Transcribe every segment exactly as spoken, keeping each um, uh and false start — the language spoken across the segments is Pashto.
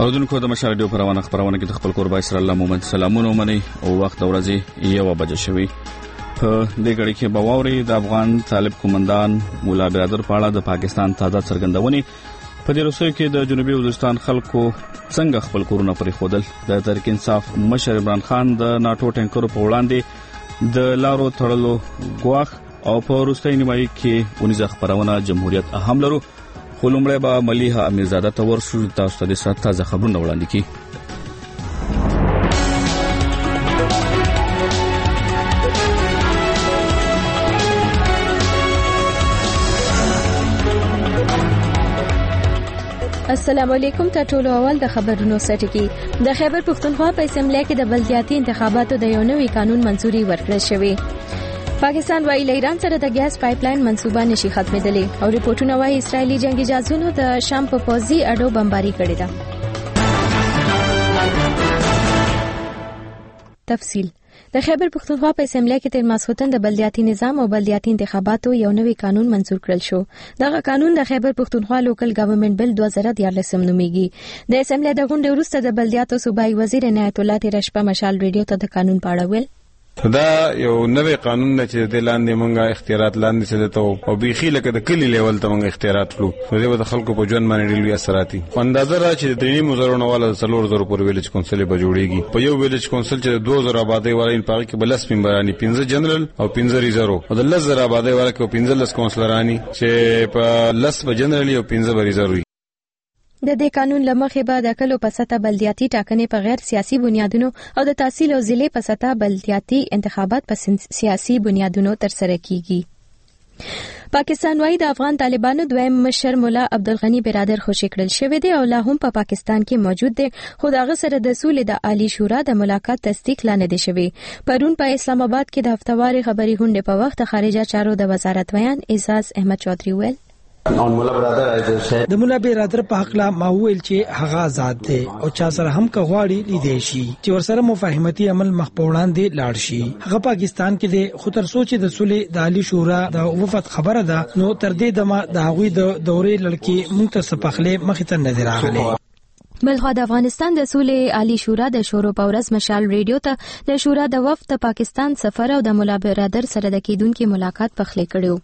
اوردونکو د مشال ډیو پروانه خبرونه کې د خپل قربای سره الله محمد سلامونه مني او وخت ورځي یو بجې شوی په دې غړي کې بواوري د افغان طالب قومندان مولا برادر پاړه د پاکستان تازه څرګندونې په دې روسو کې د جنوبي وزیرستان خلکو څنګه خپل کورونه پرې خودل د تحریک انصاف مشر عمران خان د ناتو ټینکرو په وړاندې د لارو تړلو غواخ او په روسي نیمایي کې ونیزه خبرونه جمهوریت اهم لرو خلومړی با مليحه امیرزاده تور شو تاسو ته د تازه خبرونه وړاندې کی السلام علیکم ته ټول اول د خبرونو سټکی د خیبر پښتونخوا په اسمبلی کې د بلدیاتي انتخاباتو د یو نوي قانون منځوري ورکړل شوې پاکستان وايي ایران سره د ګیس پایپ لاین منصوبه نشي ختمېدلې او ریپورتونه وايي اسرایلی جنگي جاسوسانو د شام په پوزي اډو بمباري کړې ده. تفصیل د خیبر پښتونخوا په اسمبلی کې تر ماسوتن د بلدیاتي نظام او بلدیاتي انتخاباتو یو نوي قانون منظور کړل شو. دغه قانون د خیبر پښتونخوا لوکل ګورنمنت بل دوه زره دیارلسم نومیږي. د اسمبلی د غونډې وروسته د بلدیاتو صوبایي وزیر عنایت الله تیرشپه مشال ریډیو ته د قانون په اړه ویل دا یو نوې قانون نه چې د لاندې مونږه اختیارات لاندې څه ته او بيخي لکه د کلی لیول ته مونږه اختیارات کړو نو دغه د خلکو په ژوند باندې ډېر لوی اثرات دي. اندازه را چې د درې مزرونه والا څلور زره پر ویلج کونسل به جوړیږي په یو ویلج کونسل چې دوه زره آبادی والا په هغه کې بلس ممبرانی پنځه جنرال او پنځه ریزرو او د لس زره آبادی والا کې پنځه لس کونسلرانی چې په لس به جنرال او پنځه به ریزرو. د دې قانون لمخې به د کلو په سطح بلدیاتي ټاکنې په غیر سیاسي بنیادونو او د تحصیل او ضلع په سطح بلدیاتي انتخابات په سیاسي بنیادونو ترسره کیږي. پاکستان وايي د افغان طالبانو دویم مشر مولا عبدالغنی برادر خوشی کړل شوی دی او لا هم په پا پاکستان کې موجود دی خو دغه سره د سولې د عالی شورا د ملاقات تصدیق لا نه دی شوی. پرون په اسلام آباد کې د هفتواري خبري غونډې په وخت خارجه چارو د وزارت ویان اعزاز احمد چودھری ویل د مولا برادر په حق لا ما ویل چې هغه آزاد دی او چا سره هم کغواړي لیدې شي چې ورسره مفاهمتي عمل مخپوړان دي لاړ شي. هغه پاکستان کې د خطر سوچ د سولې د عالی شورا د وفد خبره ده نو تر دې دمه د هغوی د دورې لړکی مونږ ته سپخله مخې ته نظر راغلي. بلخو د افغانستان د سولې عالی شورا د شورو پورز مشال ریډیو ته د شورا د وفد پاکستان سفر او د مولا برادر سره د کیدونکو ملاقات پخلی کړو.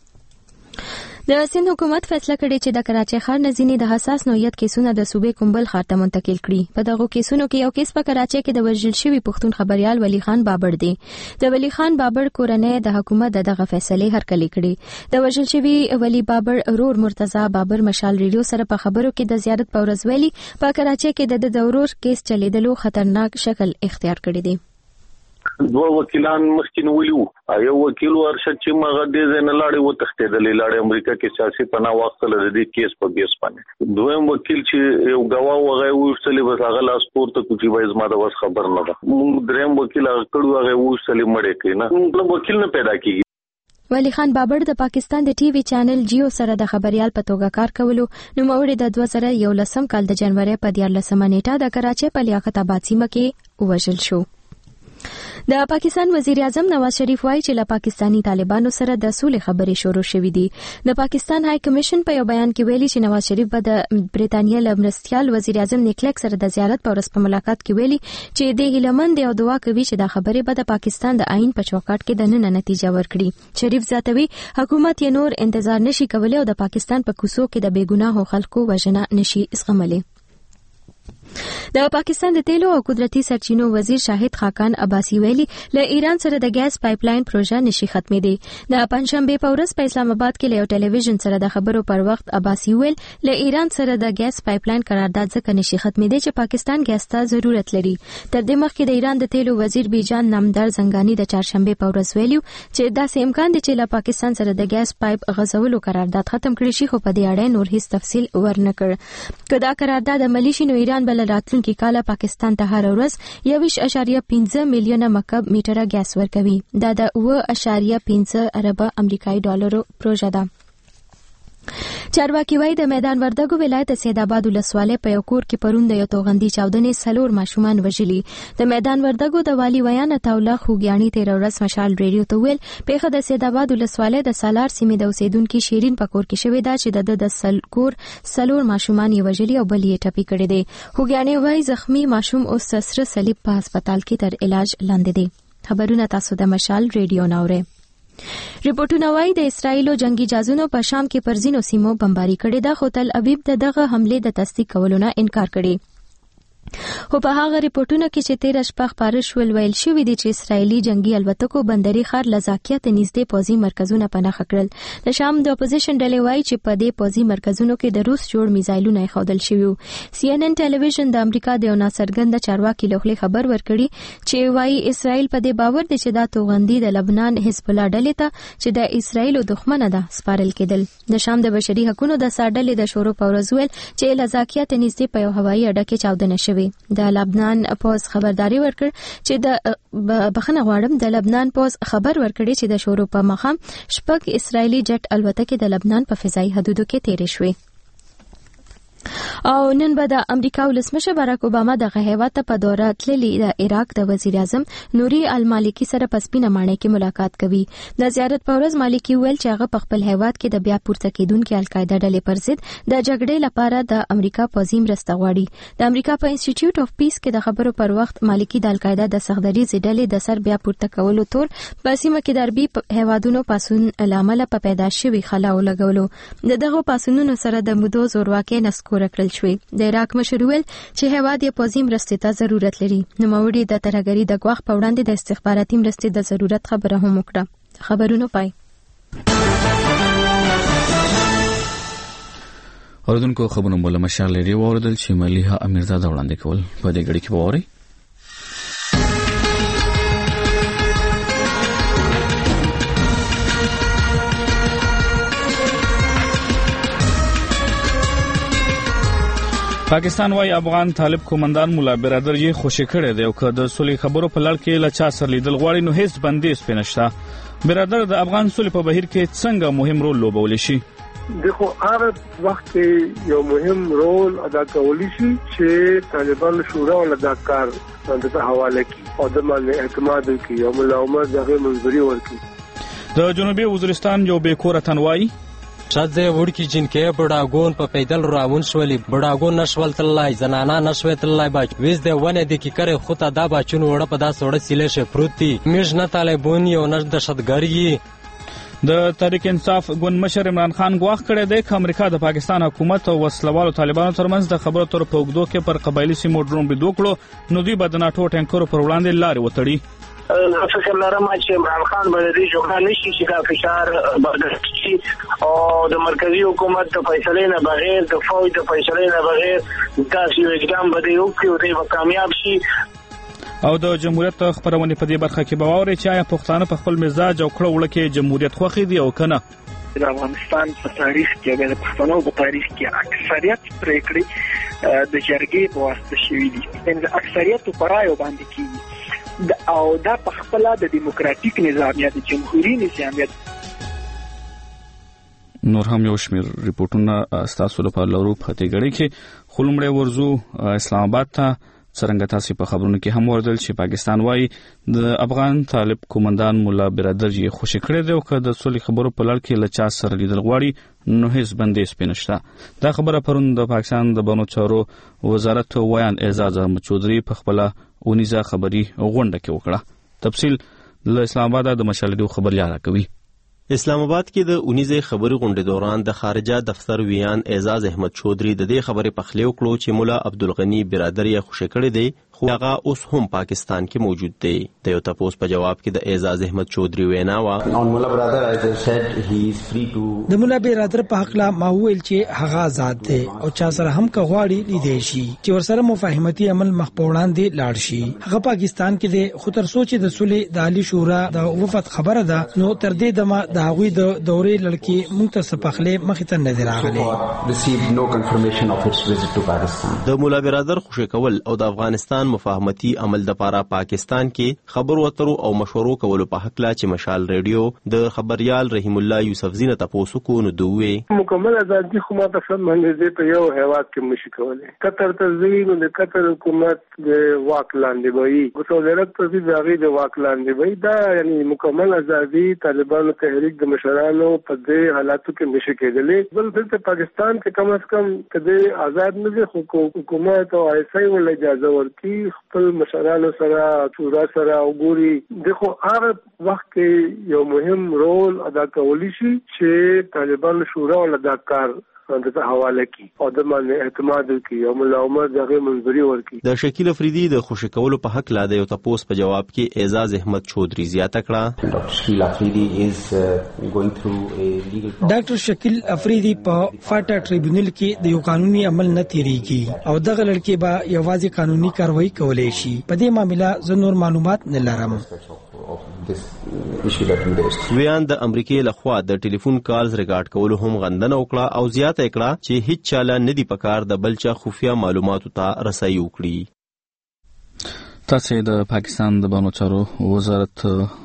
د سند حکومت فیصله کړې چې د کراچۍ ښار نزینې د حساس نوعیت کیسونه د صوبې کومبل ښار ته منتقل کړي. په دغه کیسونو کې یو کیس په کراچۍ کې د وژل شوی پښتون خبريال ولی خان بابر دی. د ولی خان بابر کورنۍ د حکومت دغه فیصله هرکلی کړي. د وژل شوی ولی بابر رور مرتضی بابر مشال ریډیو سره په خبرو کې د زیارت په ورځ ویلي په کراچۍ کې د دورور کیس چلیدلو خطرناک شکل اختیار کړی دی. دوه وکیلان مخکې ویلو یو وکیل ورشد چې مغه دې نه لاړې و تختیدلې لاړې امریکا کې سیاسي پناه واخلل د دې کیس په بیس باندې. دویم وکیل چې یو غوا وغه وښتلې بس هغه لاس پورته کوچی وایز ما دا وس خبر نه ده. موږ دریم وکیل هغه کړو هغه وښتلې مړې کینا موږ وکیل نه پیدا کیږي. ولی خان بابر د پاکستان د ټي وي چینل جیو سره د خبريال په توګه کار کولو نو موري د دوه زره یولسم کال د جنوري په دیارلسمه نیټه د کراچۍ په لیاقت آباد سیمه کې وژل شو. د پاکستان وزیر اعظم نواز شریف وايي چې له پاکستانی طالبانو سره د سولې خبرې شروع شوې دي. د پاکستان های کمیشن په یو بیان کې ویلي چې نواز شریف به د بریتانیا له مرستیال وزیر اعظم نیکلک سره د زیارت په ورځ په ملاقات کې ویلي چې د هیلمند او دعا کوي چې د خبرې به د پاکستان د آئین په چوکاټ کې د نن نتیجه ورکړي. شریف زیاتوي حکومت یې نور انتظار نشي کولای او د پاکستان په کوڅو کې د بیګناه خلکو وژنه نشي زغملی. د پاکستان د تیلو او قدرتي سرچینو وزیر شاهد خاقان عباسی ویلي له ایران سره د ګیس پایپ لاین پروژه نشي ختمېدی. د پنځشنبه په ورځ په اسلام آباد کې له ټلویزیون سره د خبرو پر وخت عباسی ویل له ایران سره د ګیس پایپ لاین قرارداد ځکه نشي ختمېدی چې پاکستان ګیس ته ضرورت لري. تر دې مخکې د ایران د تیلو وزیر بیجان نامدار زنګانی د چهارشنبه په ورځ ویلو چې دا امکان دی چې له پاکستان سره د ګیس پایپ غځولو قرارداد ختم کړي شي خو په دې اړه نور هیڅ تفصیل ورنکړ. کدا قرارداد عملی شي نو ایران بل راتلونکي کال پاکستان ته هر ورځ یو ویشت اشاریه پنځه میلیونه مکعب میټره ګیس ورکوي. دا د اوه اشاریه پنځه اربه امریکایي ډالرو پروژه ده. چارواکي وایي د میدان وردګو ولایت سید آباد ولسوالۍ په یو کور کې پرون د یو توغندي چاودنې څلور ماشومان وژلي. د میدان وردګو د والي ویان عطاالله خوږیاڼي تېره ورځ مشال ریډیو ته ویل پیښه د سید آباد ولسوالۍ د سالار سیمې د اوسیدونکي شیرین په کور کې شوې ده چې د د سلکور څلور ماشومان یې وژلي او بل یې ټپي کړی دی. خوږیاڼي وایي زخمی ماشوم اوس سره صلیب په هسپتال کې تر علاج لاندې دی. خبرونه تاسو د مشال ریډیو ناوړئ. ریپورتونه وايي د اسرایلو جنگي جازونو په شام کې پر ځینو سیمو بمباري کړې ده خو تل ابیب د دغه حمله د تصدیق کولو نه انکار کړی. خو په هغه ریپورتونو کې چې تیر شپه خبر شول ویل شوې دي چې اسرایلی جنگي الوتکو بندري ښار لزاکیه ته نږدې پوځي مرکزونه پناه کړل. د شام د اپوزیشن ډلې وایي چې په دې پوځي مرکزونو کې د روس جوړ میزایلونه ایښودل شوي. سی ان ان ټلویزیون د امریکا د یو ناڅرګند چارواکي له خوا خبر ورکړي چې وایي اسرایل په دې باور دي چې دا توغندي د لبنان حزب الله ډلې ته چې د اسرایلو دښمنه ده سپارل کېدل. د شام د بشري حقوقو د ساډلې د شورو په ورځ ویل چې لزاکیه ته نږدې په یو هوایي اډه کې چاودنه شوې. د لبنان پوز خبرداري ورکړ چې د بخنه غواړم د لبنان پوز خبر ورکړي چې د شورو په مخه شپږ اسرایلی جټ الوتکې د لبنان په فضایي حدودو کې تیرې شوې. او نن به د امریکا ولسمشر باراک اوباما د هیواد په دوره تللی د عراق د وزیر اعظم نوري المالکی سره په سپینه ماڼۍ کې ملاقات کوي. د زیارت په ورځ مالکی ویل چې هغه په خپل هیواد کې د بیا پورته کېدونکو القاعده ډلې پر ضد د جګړې لپاره د امریکا پوځي مرسته غواړي. د امریکا په انسټیټیوټ اف پیس کې د خبرو پر وخت مالکی د القاعده د سختدریز ډلې د سر بیا پورته کولو تور په سیمه کې د عربي هیوادونو پاسون لامل په پیدا شوی خلا ولګولو. د دغه پاسونونو سره د مودو زورواکۍ نسکور کړل شوی. د عراق مشر ویل چې هیواد یې پوځي مرستې ته ضرورت لري. نوموړي د ترهګرۍ د ګواښ په وړاندې د استخباراتي مرستې د ضرورت خبره هم وکړه. خبرونه پای اوردونکو خبرونه مولا مشال لري وردل چې مليحه امیرزاده وړاندې کول په دې غړي کې ووري. پاکستان وايي افغان طالب کومندان مولا برادر یې خوشی کړی دی او که د صلح خبرو په لړ کې له چا سره لیدل غواړي نو هیڅ بندیز پې نشته. برادر د افغان صلح په بهیر کې څنګه مهم رول لوبولی شي؟ دغه هغه وخت کې یو مهم رول ادا کولی شي چې طالبان شورا ول د کار څنګه حواله کی او د باندې اعتماد کوي او مولا عمر دغه منځري ورکړي. د جنوبي وزیرستان یو بیکوره تنوای شاده وړکی جنکه بډاګون په پیدل راون شولې بډاګون نشول تلای زنانا نشوي تلای باج وېز د ونه د کی کړه خطا دا باچون وړه په دا سوړه سیله شه پروتي میژ نه طالبون یو نش د شتګری. د تحریک انصاف ګوند مشر عمران خان غواخ کړی دی چې امریکا د پاکستان حکومت او وسلوالو طالبانو ترمنځ د خبرو تر پوګدو کې پر قبایلی سیمو ډرون بي دوکړو نو دوی به د ناتو ټانکرو پر وړاندې لارې وتړي. فکر لرم چې عمران خان به دې جوړه نشي چې دا فشار برداشت شي او د مرکزی حکومت د فیصلې نه بغیر د فوج د فیصلې نه بغیر تاسو یو اقدام به دی وکړي او دی به کامیاب شي. او د جمهوریت خبرونه په دې برخه کې باور چې آیا پښتانه په خپل مزاج او کړه وړه کې جمهوریت خوښي دی او کنه. د افغانستان په تاریخ کې د پښتنو په تاریخ کې اکثریت پریکړې د جرګې په واسطه شوې دي. ان اکثریت په رایو باندې کیږي او دا په خپل د دیموکراتیک نظام یا د جمهوریت نظام. نور هم یو شمیر ریپورتونه ستاسو لپاره لرو په دې غړي کې خلمړې ورزو اسلام آباد ته څنګه تاسو په خبرونو کې هم وردل چې پاکستان وايي د افغان طالب کومندان مولا برادر یې خوشی کړی دی او که د صلح خبرو په لړ کې له چا سره لیدل غواړي نو هیڅ بندیز پې نشته. دا خبره پرون د پاکستان د بنو چارو وزارت ویان اعزاز احمد چودھری په خپل اونیزه خبري غونډه کې وکړه. تفصیل له اسلام آباد د مشالدو خبريال راکوي. اسلام آباد کې د اونیزه خبري غونډې دوران د خارجه دفتر ویان اعزاز احمد چودھری د دې خبرې په خلیو کړو چې مولا عبدالغنی برادر یې خوشی کړی دی خو هغه اوس هم پاکستان کې موجود دی. د یو تاسو په جواب کې د اعزاز احمد چودھری وینا وا مولا برادر as I said he is free to د مولا برادر په حق لا ما ویل چې هغه آزاد دی او چا سره هم کغواړي لیدې شي چې ورسره مفاهمتي عمل مخ په وړاندې لاړ شي. هغه پاکستان کې دی خو تر سوچ د صلح د عالی شورا د وفد خبره ده نو تر دې دمه د هغوی د دورې لړکی مونږ ته سپخلې مخې ته نه راغلي. د مولا برادر خوشی کول او د افغانستان افغان مفاهمتي عمل د پاره پاکستان کې خبرو اترو او مشورو کولو په حق لا چې مشال ریډیو د خبريال رحیم الله یوسفزی نه تاسو کو نو دوی مکمل ازادي خو ما ته سم باندې په یو هیواد کې مشي کولای قطر تزوین د قطر حکومت د واک لاندې وي او سعودي په ځای د واک لاندې وي دا یعنی مکمل ازادي طالبانو تحریک د مشرانو په دې حالاتو کې مشي کېدلې بل څه پاکستان کې کم از کم کدی آزاد نه دي حکومت او ایسای ول اجازه ورکړي خپل مشرانو سره شورا سره وګوري دغه هغه وخت کې یو مهم رول ادا کولی شي چې طالبان شورا ول ادا کار د حواله کی او د باندې اعتماد کی او مولا عمر دغه منځري ورکی د شکیل افریدي د خوشی کولو په حق لا د یو تاسو په جواب کې اعزاز احمد چودري زیاته کړه ډاکټر شکیل افریدي از ګوینګ تھرو ا لیګل ډاکټر شکیل افریدي په فاټا ټریبیونل کې د یو قانوني عمل نه تیریږي او دغه لړکې به یوازې قانوني کاروایی کولای شي په دې معاملې زه نور معلومات نه لرم ویان د امریکای لخوا د ټلیفون کالز ریکارډ کولو هم غندنه وکړه او زیاته کړه چې هیڅ چاله ندی پکار د بلچا خفیا معلوماتو ته رسایي وکړي. تاسو د پاکستان د بانو چارو وزارت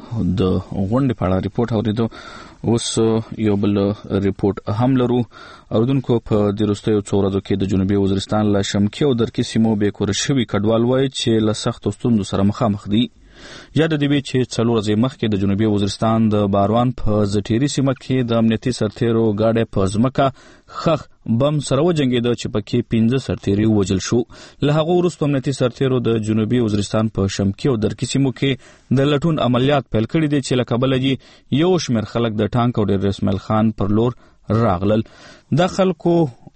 د غونډې په اړه ریپورت اوریدو اوس یو بل ریپورت هم لرو. اردوونکو په د وروستیو څو ورځو کې د جنوبي وزیرستان له شمکي او درکې سیمو به کور شوي کډوال وای چې له سخت ستونزو سره مخامخ دي. یاد دی چې څلور ورځې مخکې د جنوبي وزیرستان د باروان په زټيري سیمه کې د امنیتي سرتیرو گاډي په ځمکه خخ بم سره وجنګیده چې پکې پنځه سرتیري وژل شو. له هغه وروسته امنیتي سرتیرو د جنوبي وزیرستان په شمکي او درکې سیمو کې د لټون عملیات پیل کړي دي چې له کابل یې یو شمېر خلک د ټانک او د رسمل خان پر لور راغلل. د خلکو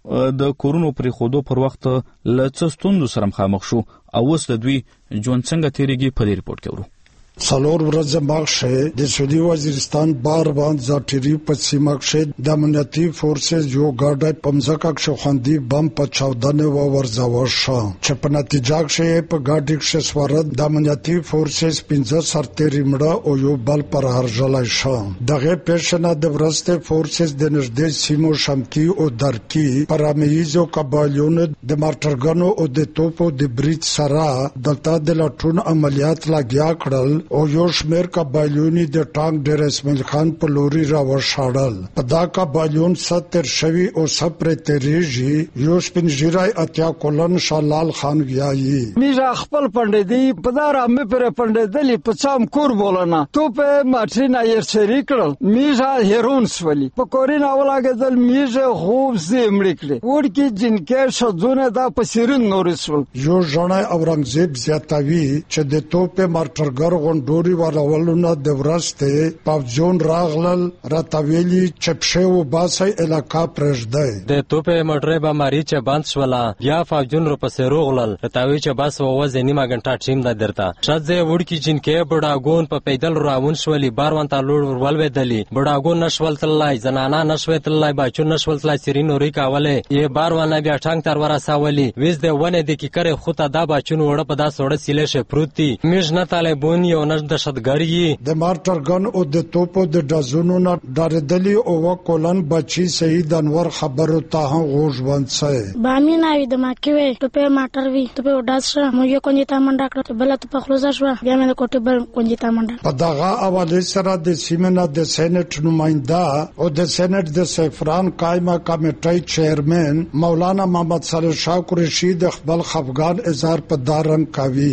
د کورونو پرې خودو پر وخت له څه ستونزو سره مخامخ شو او اوس د دوی ژوند څنګه تیریږي په دې ریپورت کې ورو. څلور ورځې مخکې د سعودي وزیرستان باروان زټيري په سیمه کې د امنیتي فورسز یو ګاډي په ځمکه کې خوندي بم په چاودنه و ورځاو شو چې په نتیجه کې په ګاډي کې سوار د امنیتي فورسز پنځه سرتیري مړه او یو بل پر هرجلای شو. دغه پیښه د ورسته فورسز د نږدې سیمو شمکي او درکې پرامیزو قبایلونو د مارټرګانو او د توپو د بریټ سره دلته د لټون عملیات لګیا کړل او یو شمېر قبایلونی د ټانک د رسمل خان په لوري را وشاړل. په دا قبایلون ستر شوی او سپر تریږي یو سپین ژیرای اتیا کولن شالال خان ویایي میرا خپل پندې دی په دار مې پر پندې دلی په څام کور بولنه تو په ماټرینا یې سری کړل میرا هیرون سولي په کورینا ولاګدل میرا خوب زمړ کړي ورکی جنکه شذونه دا په سیرن نورسول یو ځنای اورنګزیب زیاتوي چې د توپ مارټرګر ډوري ورولونه د ورسته پاوجون راغلل راتویلی چپشه و باسي علاقہ پرځده د توپه مټره به ماری چې باند شولا بیا فاوجون رو پسې روغلل راتوی چې باس ووځ نیمه غنټه ټیم دا درتا شځه وړکی جنکه بډاګون په پیدل راون شولي باروان ته لور ولویدلی بډاګون نشول تلای زنانا نشوي تلای باچو نشول تلای سرینوري کاوله ی باروان بیا ټانک تر ورساولي وېز د ونه د کی کړه خو ته دا باچون وړه په دا سوړه سیله شه پروتي میژ نه طالبون یو نش د شدګری د مارټرګن او د توپو د ډازونو نه ډاردلی او کولن بچی شهید انور خبرو ته غوښ ونڅه بامی ناوی د ماکوي ته په ماټر وی ته په ډاز شه مو یو کونی تا منډه کړ بل ته په خلوص شو بیا مې کوټه بل کونی تا منډه په دغه حواله سره د سیمنه د سېنات نمائنده او د سېنات د سفران قائمه کمیټې چیرمن مولانا محمد صالح شاه قریشی د خپل خفغان اظهار په دارن کوي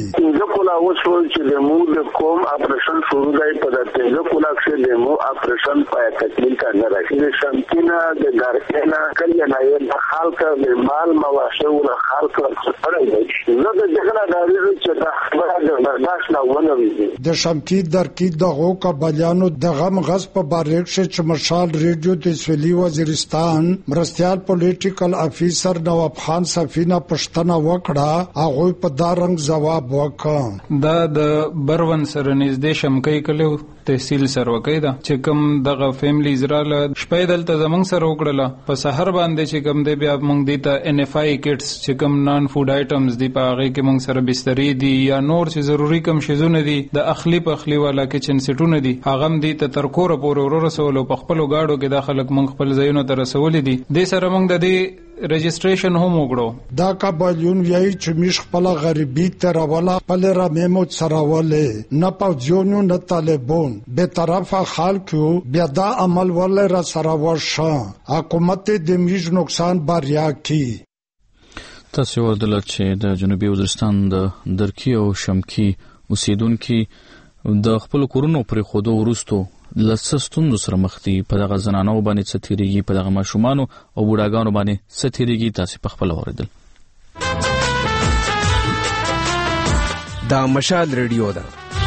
وشول چې د مو د کوم اپریشن شروع دی په دغه کولا کې د مو اپریشن پای تکمیل کړه راځي د شمکینا د ګارکینا کله نه یې د خلک د مال مواشو له خلک سره دی نو د دغه د چې د خبره د برداشت نه ونوي د شمکی درکې دغه قبایلانو د غم غص په باریک چې مشال ریډیو د سویلي وزیرستان مرستيال پولیټیکل افیسر نواب خان سفینه پښتنه وکړه هغه په دارنګ جواب وکړ. دا د برون سره نږدې شمکۍ کلو تحصیل سروکې ده چې کوم دغه فیملی زراله شپې دلته زمنګ سره وکړه په سحر باندې چې کوم دی بیا موږ دی ته ان اف آی کټس چې کوم نان فود آیټمز دی په هغه کې موږ سره بسترې دي یا نور چې ضروری کوم شیزونه دي د اخلي په اخلي والا کچن سیټونه دي هغه هم دی ته تر کور پورې ورور رسول په خپل گاډو کې داخله موږ خپل ځایونو ته رسول دي د سره موږ د دې رجسټریشن هم وکړو. دا قبایلون یې چې مش خپل غریبي تر ولا خپل را میمو سراولې نه پوجونو نه طالبون به طرفه خلکو بیا دا عمل ول را سراوشه حکومت د میش نقصان بریا کی. تاسو ورته چې د جنوبي وزیرستان د درکی او شمکی اوسیدونکو د خپل کورونو پر خودو ورستو لسستون سره مخ دي. په دغه زنانو باندې ستیریږي، په دغه ماشومانو او بوډاګانو باندې ستیریږي. تاسو په خپل اوریدل. دا مشال ریډیو ده.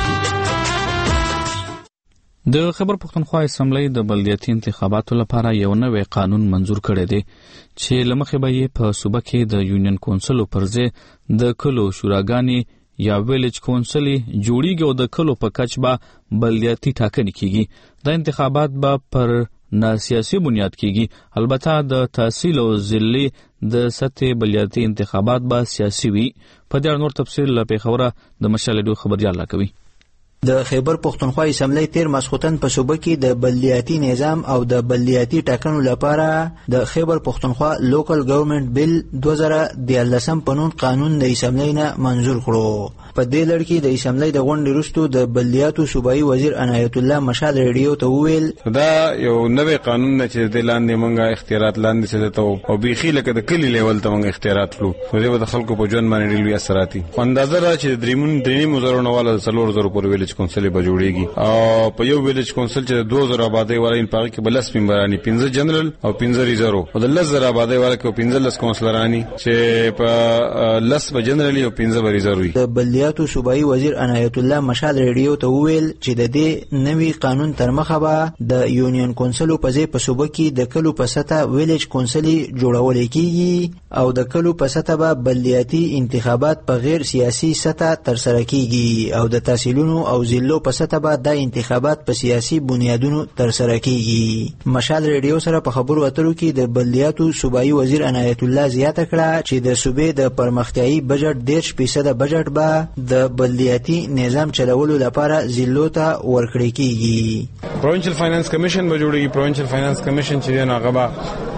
د خبر پښتونخوا اسمبلی د بلدیاتي انتخاباتو لپاره یو نوې قانون منزور کړی دی چې لمخې به یې په صوبه کې د یونین کونسل پر ځای د کلو شوراګانې یا ویلیج کونسل جوړیږي او د کلو په کچ به بلدیاتي ټاکنې کیږي. دا انتخابات به پر نه سیاسي بنیاد کیږي. البته د تحصیل او ضلعي د سطح بلدیاتي انتخابات به سیاسي وي. په دې اړه نور تفصیل له پیښوره د مشال ډیو خبريال راکوي. د خیبر پښتونخوا اسمبلی تیر ماسخوتن په صوبه کې د بلدیاتي نظام او د بلدیاتي ټاکنو لپاره د خیبر پښتونخوا لوکل ګورنمنت بیل دوه زره دیارلسم په نوم قانون د اسمبلی نه منزور کړو. په دې لړ کې د اسمبلی د غونډې وروسته د بلدیاتو صوبایي وزیر عنایت الله مشال ریډیو ته وویل دا یو نوې قانون نه چې د لاندې مونږه اختیارات لاندې څه ته او بيخي لکه د کلی لیول ته مونږ اختیارات کړو. خو دې د خلکو په ژوند باندې ډېر اثراتي اندازه را چې دریمون درې مزرونه والا څلور زره پر ویلج کونسل به جوړیږي او په یو ویلج کونسل چې دوه زره آبادی والا ان پاره کې بلس ممبرانی پنځه جنرال او پنځه ریزرو او د لس زره آبادی والا کې پنځه لس کونسلرانی چې په لس به جنرالي او پنځه به ریزروي. د بلدیاتو صوبایي وزیر عنایت الله مشال ریډیو ته وویل چې د دې نوي قانون تر مخه به د یونین کونسل په ځای په صوبه کې د کلو په سطح ویلج کونسل جوړول کیږي او د کلو په سطح به بلدیاتي انتخابات په غیر سیاسي سطح تر سره کیږي او د تحصیلونو او ضلعو په سطح به د انتخابات په سیاسي بنیادونو تر سره کیږي. مشال ریډیو سره په خبرو اترو کې د بلدیاتو صوبایي وزیر عنایت الله زیاته کړه چې د صوبې د پرمختیايي بجټ دېرش فیصد بجټ به د بلدیاتي نظام چلولو لپاره ضلعو ته ورکړی کیږي. پروینشل فاینانس کمیشن به جوړیږي. پروینشل فاینانس کمیشن چې نه غوا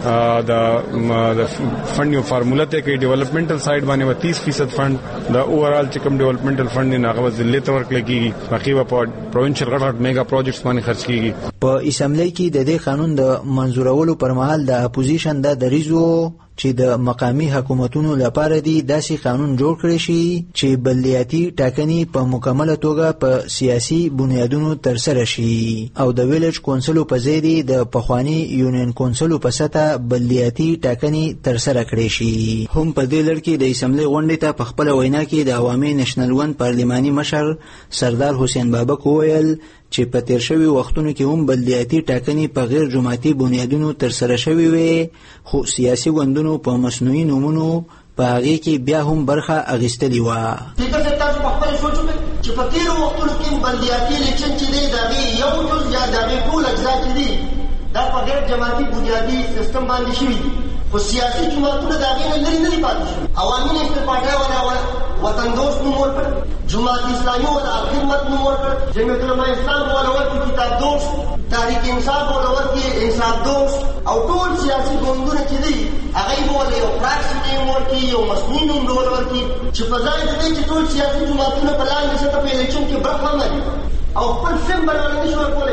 د فند یو فارموله ته کې ډیولپمنټل سایډ باندې تیس فیصد فند د اوورال چې کوم ډیولپمنټل فند نه غوا ضلع ته ورکړل کیږي. باقي به په پروینشل غټ میگا پروجیکټس باندې خرج کیږي. په اسمبلی کې د دې قانون د منزورولو پر مهال د اپوزیشن د دریزو چې د مقامی حکومتونو لپاره دی داسې قانون جوړ کړی شي چې بلدیاتي ټاکنې په مکمله توګه په سیاسي بنیادونو تر سره شي او د ویلج کونسل په ځای دی د پخوانی یونین کونسل په سطح بلدیاتي ټاکنې تر سره کړی شي. هم په دې لړ کې د اسمبلی غونډې ته په خپل وینا کې د عوامي نېشنل ون پارلماني مشر سردار حسین بابک وویل چې په تیر شوي وختونو کې هم بلدیاتي ټاکنې په غیر جماعتي بنیادونو تر سره شوي وي خو سیاسي ګوندونو په مصنوعي نومونو په هغې کې بیا هم برخه اخیستلې وه. دغه تاسو په خپل سوچ وکړئ چې په تیرو وختونو کې بلدیاتي الیکشن چې دی د هغې یو جز یا د هغې ټول اجزا چې دي دا په غیر جماعتي بنیادي سیستم باندې شوي دي خو سیاسي جماعتونه د هغې نه لرې نه دي پاتې شوي. عوامي نېشنل پارټۍ ولا وطن دوست نوم ورکړ، جماعت اسلامي ولا خدمت نوم ورکړ، جمعیت علماء اسلام ولا ورکړي کتاب دوست، تحریک انصاف ولا ورکړي انصاف دوست او ټول سیاسي ګوندونه چې دي هغې به ولا یو پراکسي نوم ورکړي یو مصنوعي نوم به ورته ورکړي چې په ځای د دې چې ټول سیاسي جماعتونه په لاندې سطح په الیکشن کې برخه لري او خپل فلم بلول نه شي ورکولی.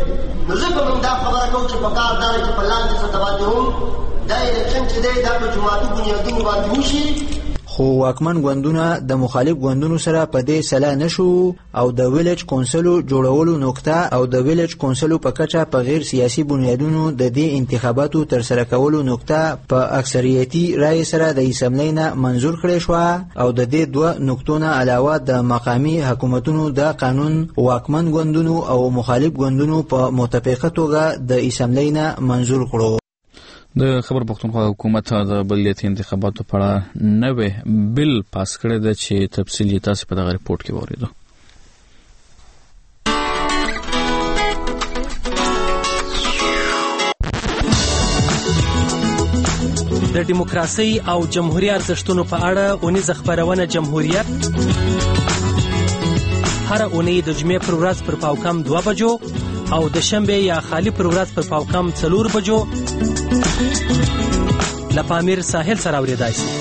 نو زه به موږ دا خبره کوو چې په کار دا چې په لاندې سطح باندې هم دا الیکشن چې دی دا په جماعتي بنیادونو باندې وشي. خو واکمن ګوندونه د مخالف ګوندونو سره په دې سلا نشو او د ویلج کونسلو جوړولو نقطه او د ویلج کونسلو په کچه په غیر سیاسي بنیادونو د دې انتخاباتو تر سره کولو نقطه په اکثریتي رای سره د اسمبلی نه منزور کړې شوه او د دې دوه نقطو نه علاوه د مقامی حکومتونو د قانون واکمن ګوندونو او مخالف ګوندونو په متفقه توګه د اسمبلی نه منزور کړو. د خبر پښتونخوا حکومت د بلدیاتي انتخاباتو په اړه نوې بل پاس کړی دی چې تفصیل یې تاسو په دغه ریپورت کې واوریدو. د دیموکراسي او جمهوریت ارزښتونو په اړه اونیزه خبرونه جمهوریت هر اونۍ د جمعې پر ورځ پر پاوکم دوه بجو او د شنبه یا خالی پر ورځ پر پاوکم څلور بجو له پامیر ساحل سره اورېدای شي.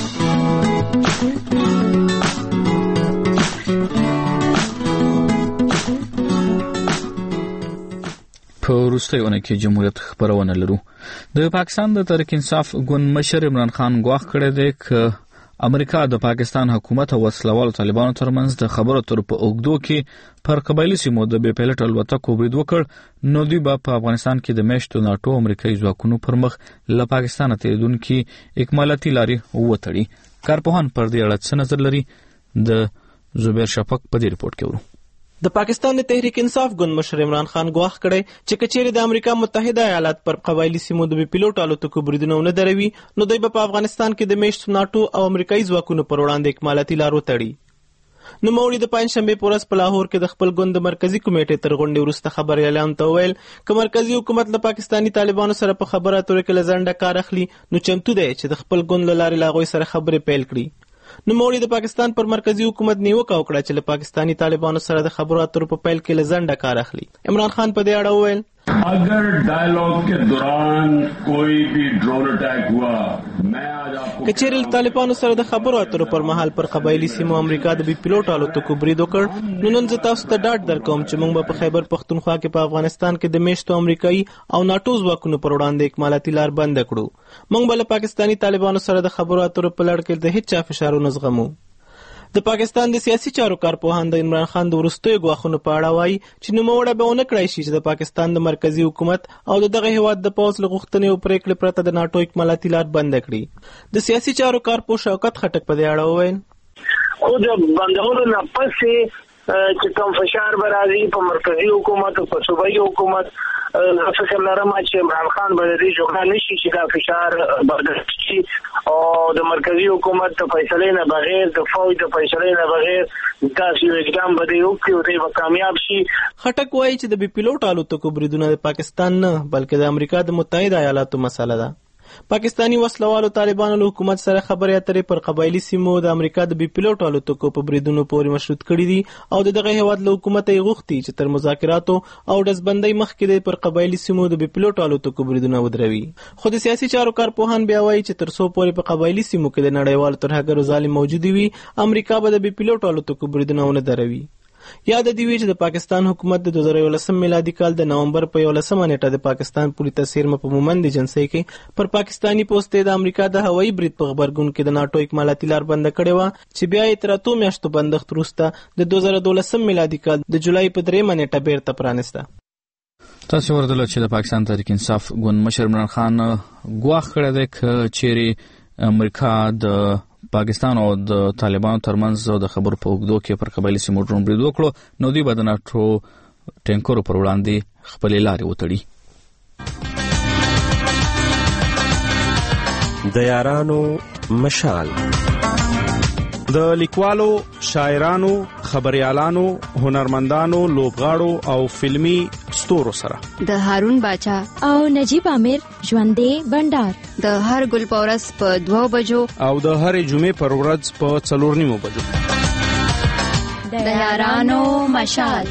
په وروستۍ اونۍ کې جمهوریت خبرونه لرو. د پاکستان د تحریک انصاف ګوند مشر عمران خان ګواښ کړی دی چې امریکا د پاکستان حکومت او وسلوالو طالبانو ترمنځ د خبرو اترو په اوږدو کې پر قبایلي سیمو د بې پیلوټ الوتکو برید وکړ، نو دوی به په افغانستان کې د میشتو ناټو امریکایي ځواکونو پر مخ له پاکستانه تېرېدونکي اکمالاتي لارې وتړي. کارپوهان پر دې اړه څه نظر لري؟ د زبیر شفق په دې رپورټ کې ورو. د پاکستان د تحریک انصاف ګوند مشر عمران خان ګواښ کړی چې کچېرې د امریکا متحده ایالات پر قبایلي سیمو د بې پیلوټ الوتکو بریدونه ونه دروي، نو دوی به په افغانستان کې د میشتو ناټو او امریکایي ځواکونو پر وړاندې اکمالاتي لار وتړي. نوموړي د پنجشنبې په ورځ په لاهور کې د خپل ګوند د مرکزي کمیټې تر غونډې وروسته خبریالانو ته وویل که مرکزي حکومت له پاکستاني طالبانو سره په خبرو اترو کې له ځنډه کار اخلي، نو چمتو دی چې د خپل ګوند له لارې له هغوی سره خبرې پیل کړي. نوموړي د پاکستان پر مرکزي حکومت نیوکه وکړه چې له پاکستاني طالبانو سره د خبرو اترو په پیل کې له ځنډه کار اخلي. عمران خان په دې اړه وویل اگر ډایالوګ کے دوران کوئی بھی ډرون اٹیک ہوا کچېرې طالبانو سره د خبرو اترو پر مهال پر قبایلي سیمو امریکا د بې پیلوټ الوتکو برید وکړ، نو نن زه تاسو ته ډاډ درکوم چې موږ به په خیبر پښتونخوا کې په افغانستان کې د میشتو امریکایي او ناټو ځواکونو پر وړاندې اکمالاتي لار بند کړو. موږ به له پاکستاني طالبانو سره د خبرو اترو په لړ کې د هیڅ چا فشارونه زغمو. د پاکستان د سیاسي چارو کارپوهان د عمران خان د وروستیو ګواښونو په اړه وایي چې نوموړی به ونه کړی شي چې د پاکستان د مرکزي حکومت او د دغه هیواد د پوځ له غوښتنې او پرېکړې پرته د ناټو اکمالاتي لار بند کړي. د سیاسي چارو کارپوه شوکت خټک په دې اړه وویل خو د بندولو نه پسې چې کوم فشار به راځي په مرکزي حکومت او په صوبایي حکومت، زه فکر لرم چې عمران خان به د دې جوړه نشي چې دا فشار برداشت کړي او د مرکزي حکومت د فیصلې نه بغیر د فوج د فیصلې نه بغیر داسې یو اقدام به دی وکړي او دی به کامیاب شي. خټک وایي چې د بې پیلوټ الوتکو بریدونه د پاکستان نه بلکې د امریکا د متحده ایالاتو مسله ده. پاکستاني وسلوالو طالبانو له حکومت سره خبرې اترې پر قبایلي سیمو د امریکا د بې پیلوټ الوتکو په بریدونو پورې مشروط کړي دي او د دغه هیواد له حکومت یې غوښتي چې تر مذاکراتو او ډزبندۍ مخکې د پر قبایلي سیمو د بې پیلوټ الوتکو بریدونه ودروي. خو د سیاسي چارو کارپوهان بیا وایي چې تر څو پورې په قبایلي سیمو کې د نړیوالو ترهګرو ظالم موجود وي، امریکا به د بې پیلوټ الوتکو بریدونه ونه دروي. یاد دی وی چې د پاکستان حکومت د دوه زره یولسم میلادي کال د نومبر په یولسمه نیټه د پاکستان پولیس تسهیل په مومند جنسي کې پر پاکستانی پوسټ د امریکا د هوایي برید په خبرګون کې د ناټو اکمالاتي لار بند کړې و چې بیا یې تر اتو میاشتو بندښت وروسته د دوه زره دولسم میلادي کال د جولای په دریمه نیټه بیرته پرانسته. تاسو ورته چې د پاکستان تحریک انصاف ګوند مشر عمران خان ګواښ کړی دی چې چیرې امریکا د پاکستان او د طالبانو ترمنځ د خبرو په اوږدو کې پر قبایلي سیمو ډرون برید وکړو، نو دوی به د ناټو ټینکرو پر وړاندې خپلې لارې وتړي. د یارانو مشال د لیکوالو، شاعرانو، خبريالانو، هنرمندانو، لوبغاړو او فلمی ستورو سره د هارون باچا او نجیب عامر ژوندې بندر د هر ګل پورس په دوه بجو او د هر جمعې پر ورځ په څلور نیمو بجو د یارانو مشال.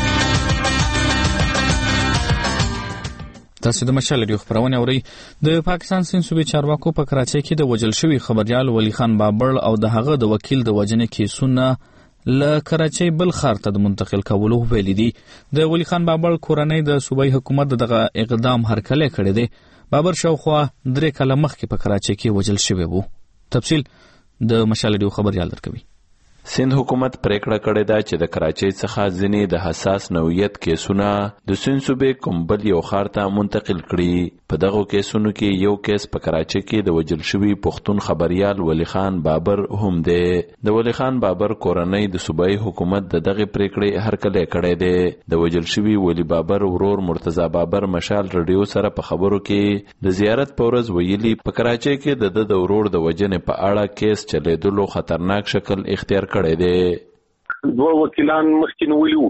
تاسو د مشال ریو خبرونه اورئ. د پاکستان سیند صوبې چارواکو په کراچۍ کې د وجل شوی خبريال ولی خان بابړ او د هغه د وکیل د وجنې کیسونه له کراچۍ بل ښار ته د منتقل کولو ویلي دي. د ولی خان بابړ کورنۍ د صوبایي حکومت دغه اقدام هرکلی کړی دی. بابر شاوخوا درې کاله مخکې په کراچۍ کې وجل شوی وو. تفصیل د مشال ریو خبريال درکوي. سند حکومت پریکړه کړې ده چې د کراچۍ څخه ځینې د حساس نوعیت کیسونه د سند صوبې کوم بل یو ښار ته منتقل کړي. په دغو کیسونو کې یو کیس په کراچۍ کې د وجل شوي پښتون خبريال ولی خان بابر هم دی. د ولی خان بابر کورنۍ د صوبایي حکومت د دغه پریکړې هرکلی کړی دی. د وجل شوي ولی بابر ورور مرتضی بابر مشال رادیو سره په خبرو کې د زیارت په ورځ ویلي په کراچۍ کې د د ورور د وجنې په اړه کیس چلیدلو خطرناک شکل اختیار کړی دی. دوه وکیلان مخکې نیولي وو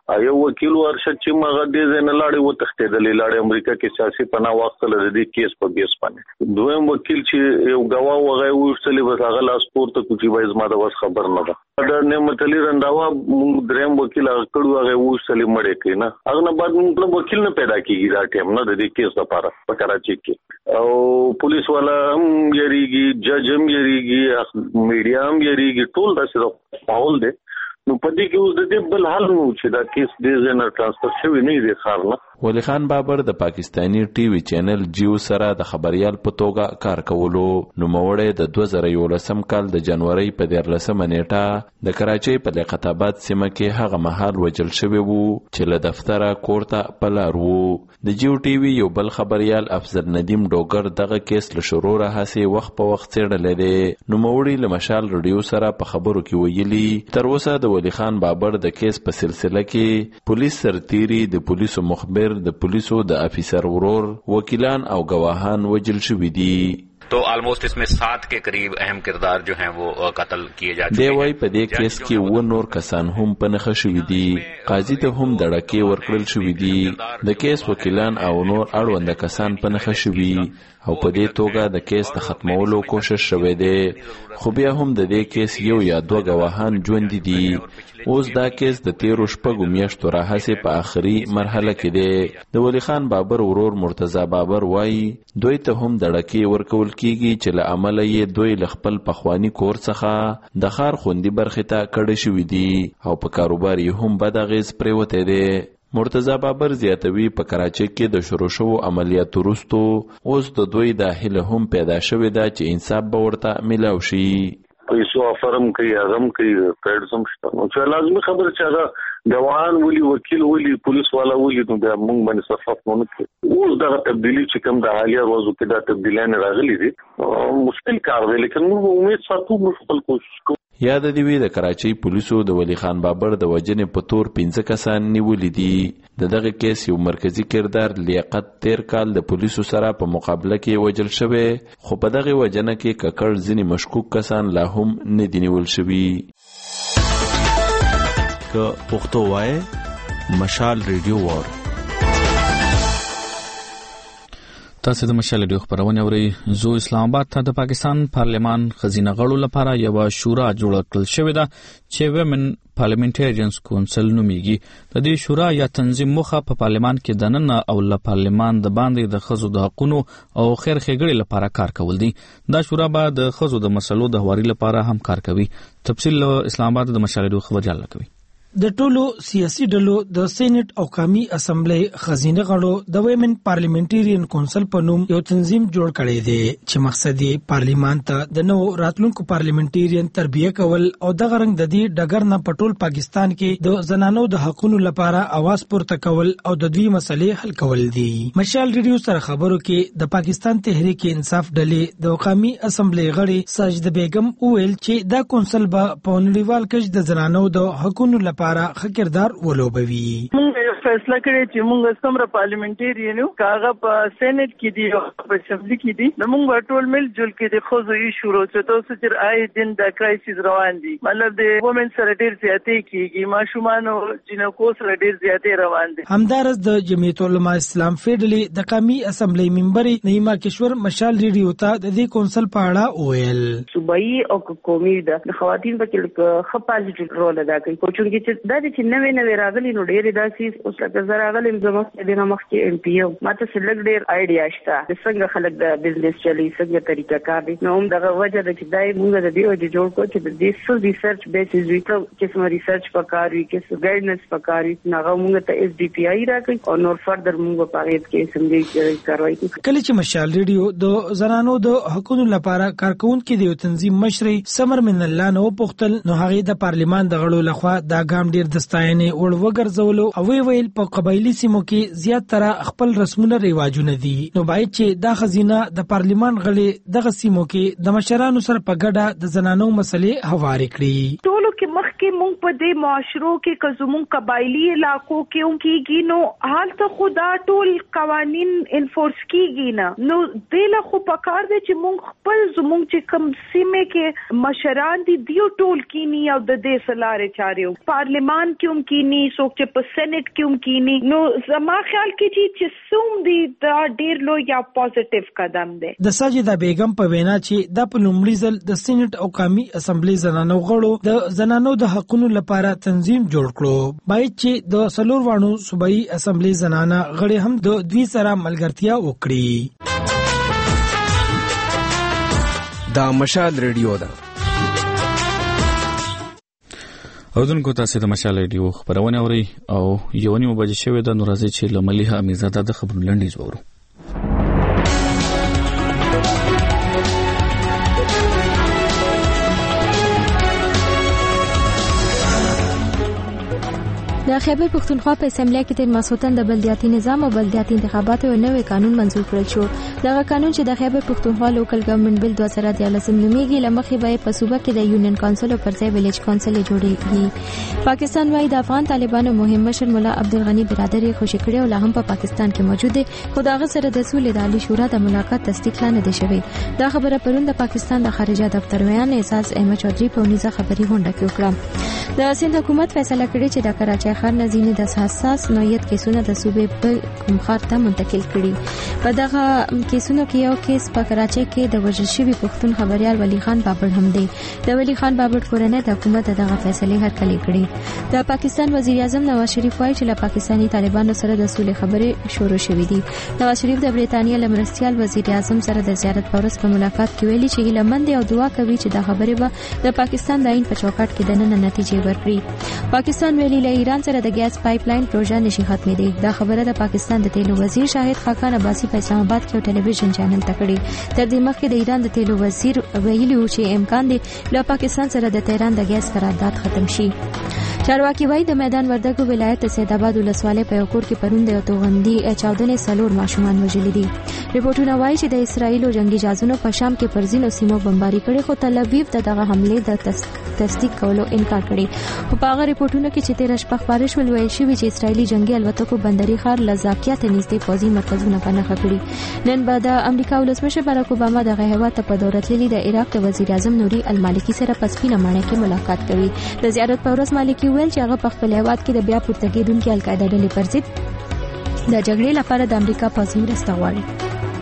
یو وکیل ورشد چې مغه دې زنه لاړې و تختیدلې لاړې امریکا کې سیاسي پناه واخلل د دې کیس په بیس باندې دویم وکیل چې یو غوا وغه وشتلې بس هغه لاس پورته کوچی وایز ما دا وس خبر نه ده دا نعمت علي رنداوا دریم وکیل هغه کړو هغه وشتلې مړې کینا هغه نه بعد موږ وکیل نه پیدا کیږي دا ټیم نه د دې کیس لپاره په کراچي کې او پولیس والا هم یریږي جج هم یریږي میډیا هم یریږي ټول داسې ماحول دی نو پدې کې اوس د دې بل حل نو چې دا کیس دې زنه ټرانسفر شوی نه دی خارنه ولی خان بابر د پاکستانی ټي وي چینل جیو سره د خبريال په توګه کار کولو نو موړې د دوه زره یولسم کال د جنوري په دیارلسمه نیټه د کراچۍ په لیاقت آباد سیمه کې هغه مهال وجل شوی وو چې له دفتره کورته پلار وو د جیو ټي وي یو بل خبريال افضل ندیم ډوګر دغه کیس له شروع راهسي وخت په وخت څېړل دي نو موړې له مشال رادیو سره په خبرو کې ویلي تر اوسه د ولی خان بابر د کیس په سلسله کې پولیس سرتيري د پولیسو مخبر د پولیسو د افیسر ورور وکیلان او گواهان وجل شوی دي तो ऑलमोस्ट इसमें सात के करीब अहम किरदार जो हैं वो कत्ल किए जा चुके हैं। देवाई په دې کیس کې و نور کسان هم پنهخ شوی دي قاضي ته هم دړکې ورکړل شوی دي د کیس وکیلان او نور اړوند کسان پنهخ شوی او په دې توګه د کیس د ختمولو کوشش شوه دی خو بیا هم د دې کیس یو یا دوه گواهان ژوند دي اوس دا کیس د تیرو شپږو میاشتو راهسي په آخري مرحله کې دی د ولی خان بابر ورور مرتضی بابر وایي دوی ته هم دړکې ورکول کیږي چې له عمله یې دوی ل خپل پخوانی کور څخه د خار خوندي برخه ته کډه شوې دي او په کاروبار یې هم بد اغیز پریوته دي مرتضی بابر زیاتوي په کراچۍ کې د شروع شوو عملیاتو وروسته اوس د دوی د هیله هم پیدا شوې ده چې انصاف به ورته ملاو شي پیسو افرم کوي اغم کوي پیډزم شته نو چې لازمي خبره چې هغه ګواهان ولي وکیل ولي پولیس والا ولي نو دا موږ باندې صفات نه کوي اوس دا تبدیلی چې کوم د حالیا روزو کې دا تبدیلان راغلي دي مشکل کار دی لیکن موږ امید ساتو موږ خپل کوشش کوو یاد دی وی د کراچۍ پولیسو د ولی خان بابر د وجنې په تور پنځه کسان نیولې دي د دغه کیس یو مرکزی کردار لیاقت تیر کال د پولیسو سره په مقابله کې وجل شوی خو په دغه وجنه کې ککړ ځینې مشکوک کسان لا هم نه دي نیول شوي که پښتو وای مشال ریډیو وار تاسو د مشال ریډیو خبرونه اورئ زو اسلام آباد ته د پاکستان پارلمان خزینه غړو لپاره یو شورا جوړ کړل شوې ده چې ومن پارلیمنټریانز کونسل نومیږي د دې شورا یا تنظیم مخه په پارلمان کې د نن او له پارلمان د باندې د خزو د حقوقو او خیر ښېګړې لپاره کار کول دي دا شورا به د خزو د مسلو د هواري لپاره هم کار کوي تفصیل اسلام آباد د مشال ریډیو خبر جوړ کوي د ټولو سیاسي ډلو د سېنات او قومي اسمبلی خزینه غړو د ویمن پارلیمنټریان کونسل په نوم یو تنظیم جوړ کړی دی چې مقصد یې پارلیمان ته د نو راتلونکو پارلیمنټریان تربیه کول او د غرنګ د دې ډګر نه پټول پاکستان کې د زنانو د حقوقو لپاره आवाज پورته کول او د دوی مسلې حل کول دي مشال ریډیو سره خبرو کې د پاکستان تحریک انصاف ډلې د قومي اسمبلی غړي ساجد بیگم وویل چې دا کونسل به په نړیوال کچ د زنانو د حقوقو لپاره خکردار ولوبوي موږ فیصله کړې چې موږ څومره پارلیمنټریانو کاغه په سېنات کې دي او په اسمبلی کې دي نو موږ ټول مل جل کې د خوځو یې شروع چې تاسو چې آی دین د کرایسس روان دي مطلب د وومن سره ډیر زیاتې کیږي ماشومان او جنکو سره ډیر زیاتې روان دي همدارس د جمعیت العلماء اسلام فیډرالي د قومي اسمبلی ممبر نعیمه کشور مشال ریډیو ته د دې کونسل په اړه ویل صوبایي او قومي د خواتین په کې خپل رول ادا کوي کوچونګي چې دا چې نوې نوې راغلي نو ډېر داسې اوس لکه زه راغلم زموږ د نمخ کې ایم پی او ماته څلګ ډېر آیډیا شته د څنګه خلک د بزنس چلی څنګه طریقه کار دي نو هم دغه وجه د چې دای موږ د دې وجه جوړ کو چې د دې سو ریسرچ بیسز وی چې سم ریسرچ پکاري کې سو ګایډنس پکاري نغه موږ ته ایس ډی پی آی راکړي او نور فردر موږ په هغه کې سمجي کاروي کله چې مشال ریډیو د زنانو د حقوقو لپاره کارکونکو د تنظیم مشري سمر من الله نو پختل نو هغه د پارلیمان د غړو لخوا دا ګام ډیر دستاینې ور وګرځولو او ویل په قبایلی سیمو کې زیات تر خپل رسمونه ریواجونه دي نو باید چې دا خزینه د پارلیمان غړي دغه سیمو کې د مشرانو سره په ګډه د زنانو مسلې هوارې کړي ټولو کې مخ کې مونږ په دې معاشرو کې که زمونږ قبایلی علاقو کې هم کېږي نو هلته خو دا ټول قوانین انفورس کېږي نه. نو دې له خو پکار دی چې مونږ خپل زمونږ چې کوم سیمې کې مشران دي دیو ټول کینی او د دې سلارې چارې پارلیمان کې هم کینی څوک چې په سېنات کې هم کینی. نو زما خیال کې چې سوم دي دا ډېر لوی یا پوزټیو قدم دی. د ساجده بیگم په وینا چې د په لومړي ځل د سېنات او قومي اسمبلی زنانو غړو د زنانو د حقوقو لپاره تنظیم جوړ کړو. باید چې د سلور وانو صوبایي اسمبلی زنانه غړي هم د دوی سره ملګرتیا وکړي. دا مشال ریډیو ده. اودونکو تاسو د مشال ریډیو خبرونه اوري او یو نیمه بجې شوې ده. نو راځي چې لملیه امیزاده د خبرو لنډیز وورو. د خیبر پختونخوا په اسمبلی کې تیر ماسوتن د بلدیاتي نظام او بلدیاتي انتخاباتو یو نوی قانون منزور کړل شو. دغه قانون چې د خیبر پختونخوا لوکل ګورنمنت بل دوه زره دیارلس نومیږي لمخې به په صوبه کې د یونین کونسل او پرځای ویلیج کونسل جوړیږي. پاکستان وايي د افغان طالبانو مهم مشر مولا عبدالغنی برادر یې خوشی کړی او لا هم په پاکستان کې موجود دی. خو دغه سره د سولې د عالی شورا د ملاقات تصدیق لا نه دی شوی. دا خبره پرون د پاکستان د خارجه دفتر ویان اعزاز احمد چودھری په ونیزه خبري غونډه کې وکړه. د سند حکومت فیصله کړې چې د کراچۍ ښار نه ځینې د حساس نوعیت کیسونه د صوبې بل کوم ښار ته منتقل کړي. په دغه کیسونو کې یو کیس په کراچۍ کې د وژل شوي پښتون خبريال ولی خان بابړ هم دی. د ولی خان بابړ کورنۍ د حکومت دغه فیصله هرکلی کړي. د پاکستان وزیر اعظم نواز شریف وايي چې له پاکستاني طالبانو سره د سولې خبرې شروع شوې دي. نواز شریف د بریتانیا لمرستيال وزیر اعظم سره د زیارت پورس په ملاقات کې ویلي چې هیلمند او دعا کوي چې د خبرې به د پاکستان د عین په چوکاټ کې د نن نتیجې ورکړي. پاکستان ویلي له ایران سره د ګیس پایپ لاین پروژه نشي ختمېدی. دا خبره د پاکستان د تیلو وزیر شاهد خاقان عباسی په اسلام آباد کې یو ټلویزیون چینل ته کړی. تر دې مخکې د ایران د تیلو وزیر ویلي و چې امکان دی له پاکستان سره د تهران د ګیس قرارداد ختم شي. چارواکي وايي د میدان وردګو ولایت سید آباد ولسوالۍ په یو کور کې پروند د توغندي چاودنې سلور ماشومان وژلي دي. ریپورتونه وايي چې د اسرایلو جنگي جهازونو په شام کې پر ځینو سیمو بمباري کړې خو تل ابیب د دغه حمله د تصدیق کولو انکار کړی. په هغه ریپورتونو کې چې تیر شپه خبرې شول ویل شوی چې اسرایلی جنگي الوتکو بندري ښار لزاکیا ته نږدې پوځي مرکزونه پناه کړي. نن بعد امریکا ولسمشر باراک اوباما دغه هیواد ته په دولت لیدل د عراق د وزیر اعظم نوري المالکی سره په سپینه ماڼۍ کې ملاقات کوي. د زیارت په ورځ مالکی ویل چې هغه په خپل هیواد کې د بیا پورته کېدونکو القاعده ډلې پر ضد د جګړې لپاره د امریکا پوځي مرسته غواړي.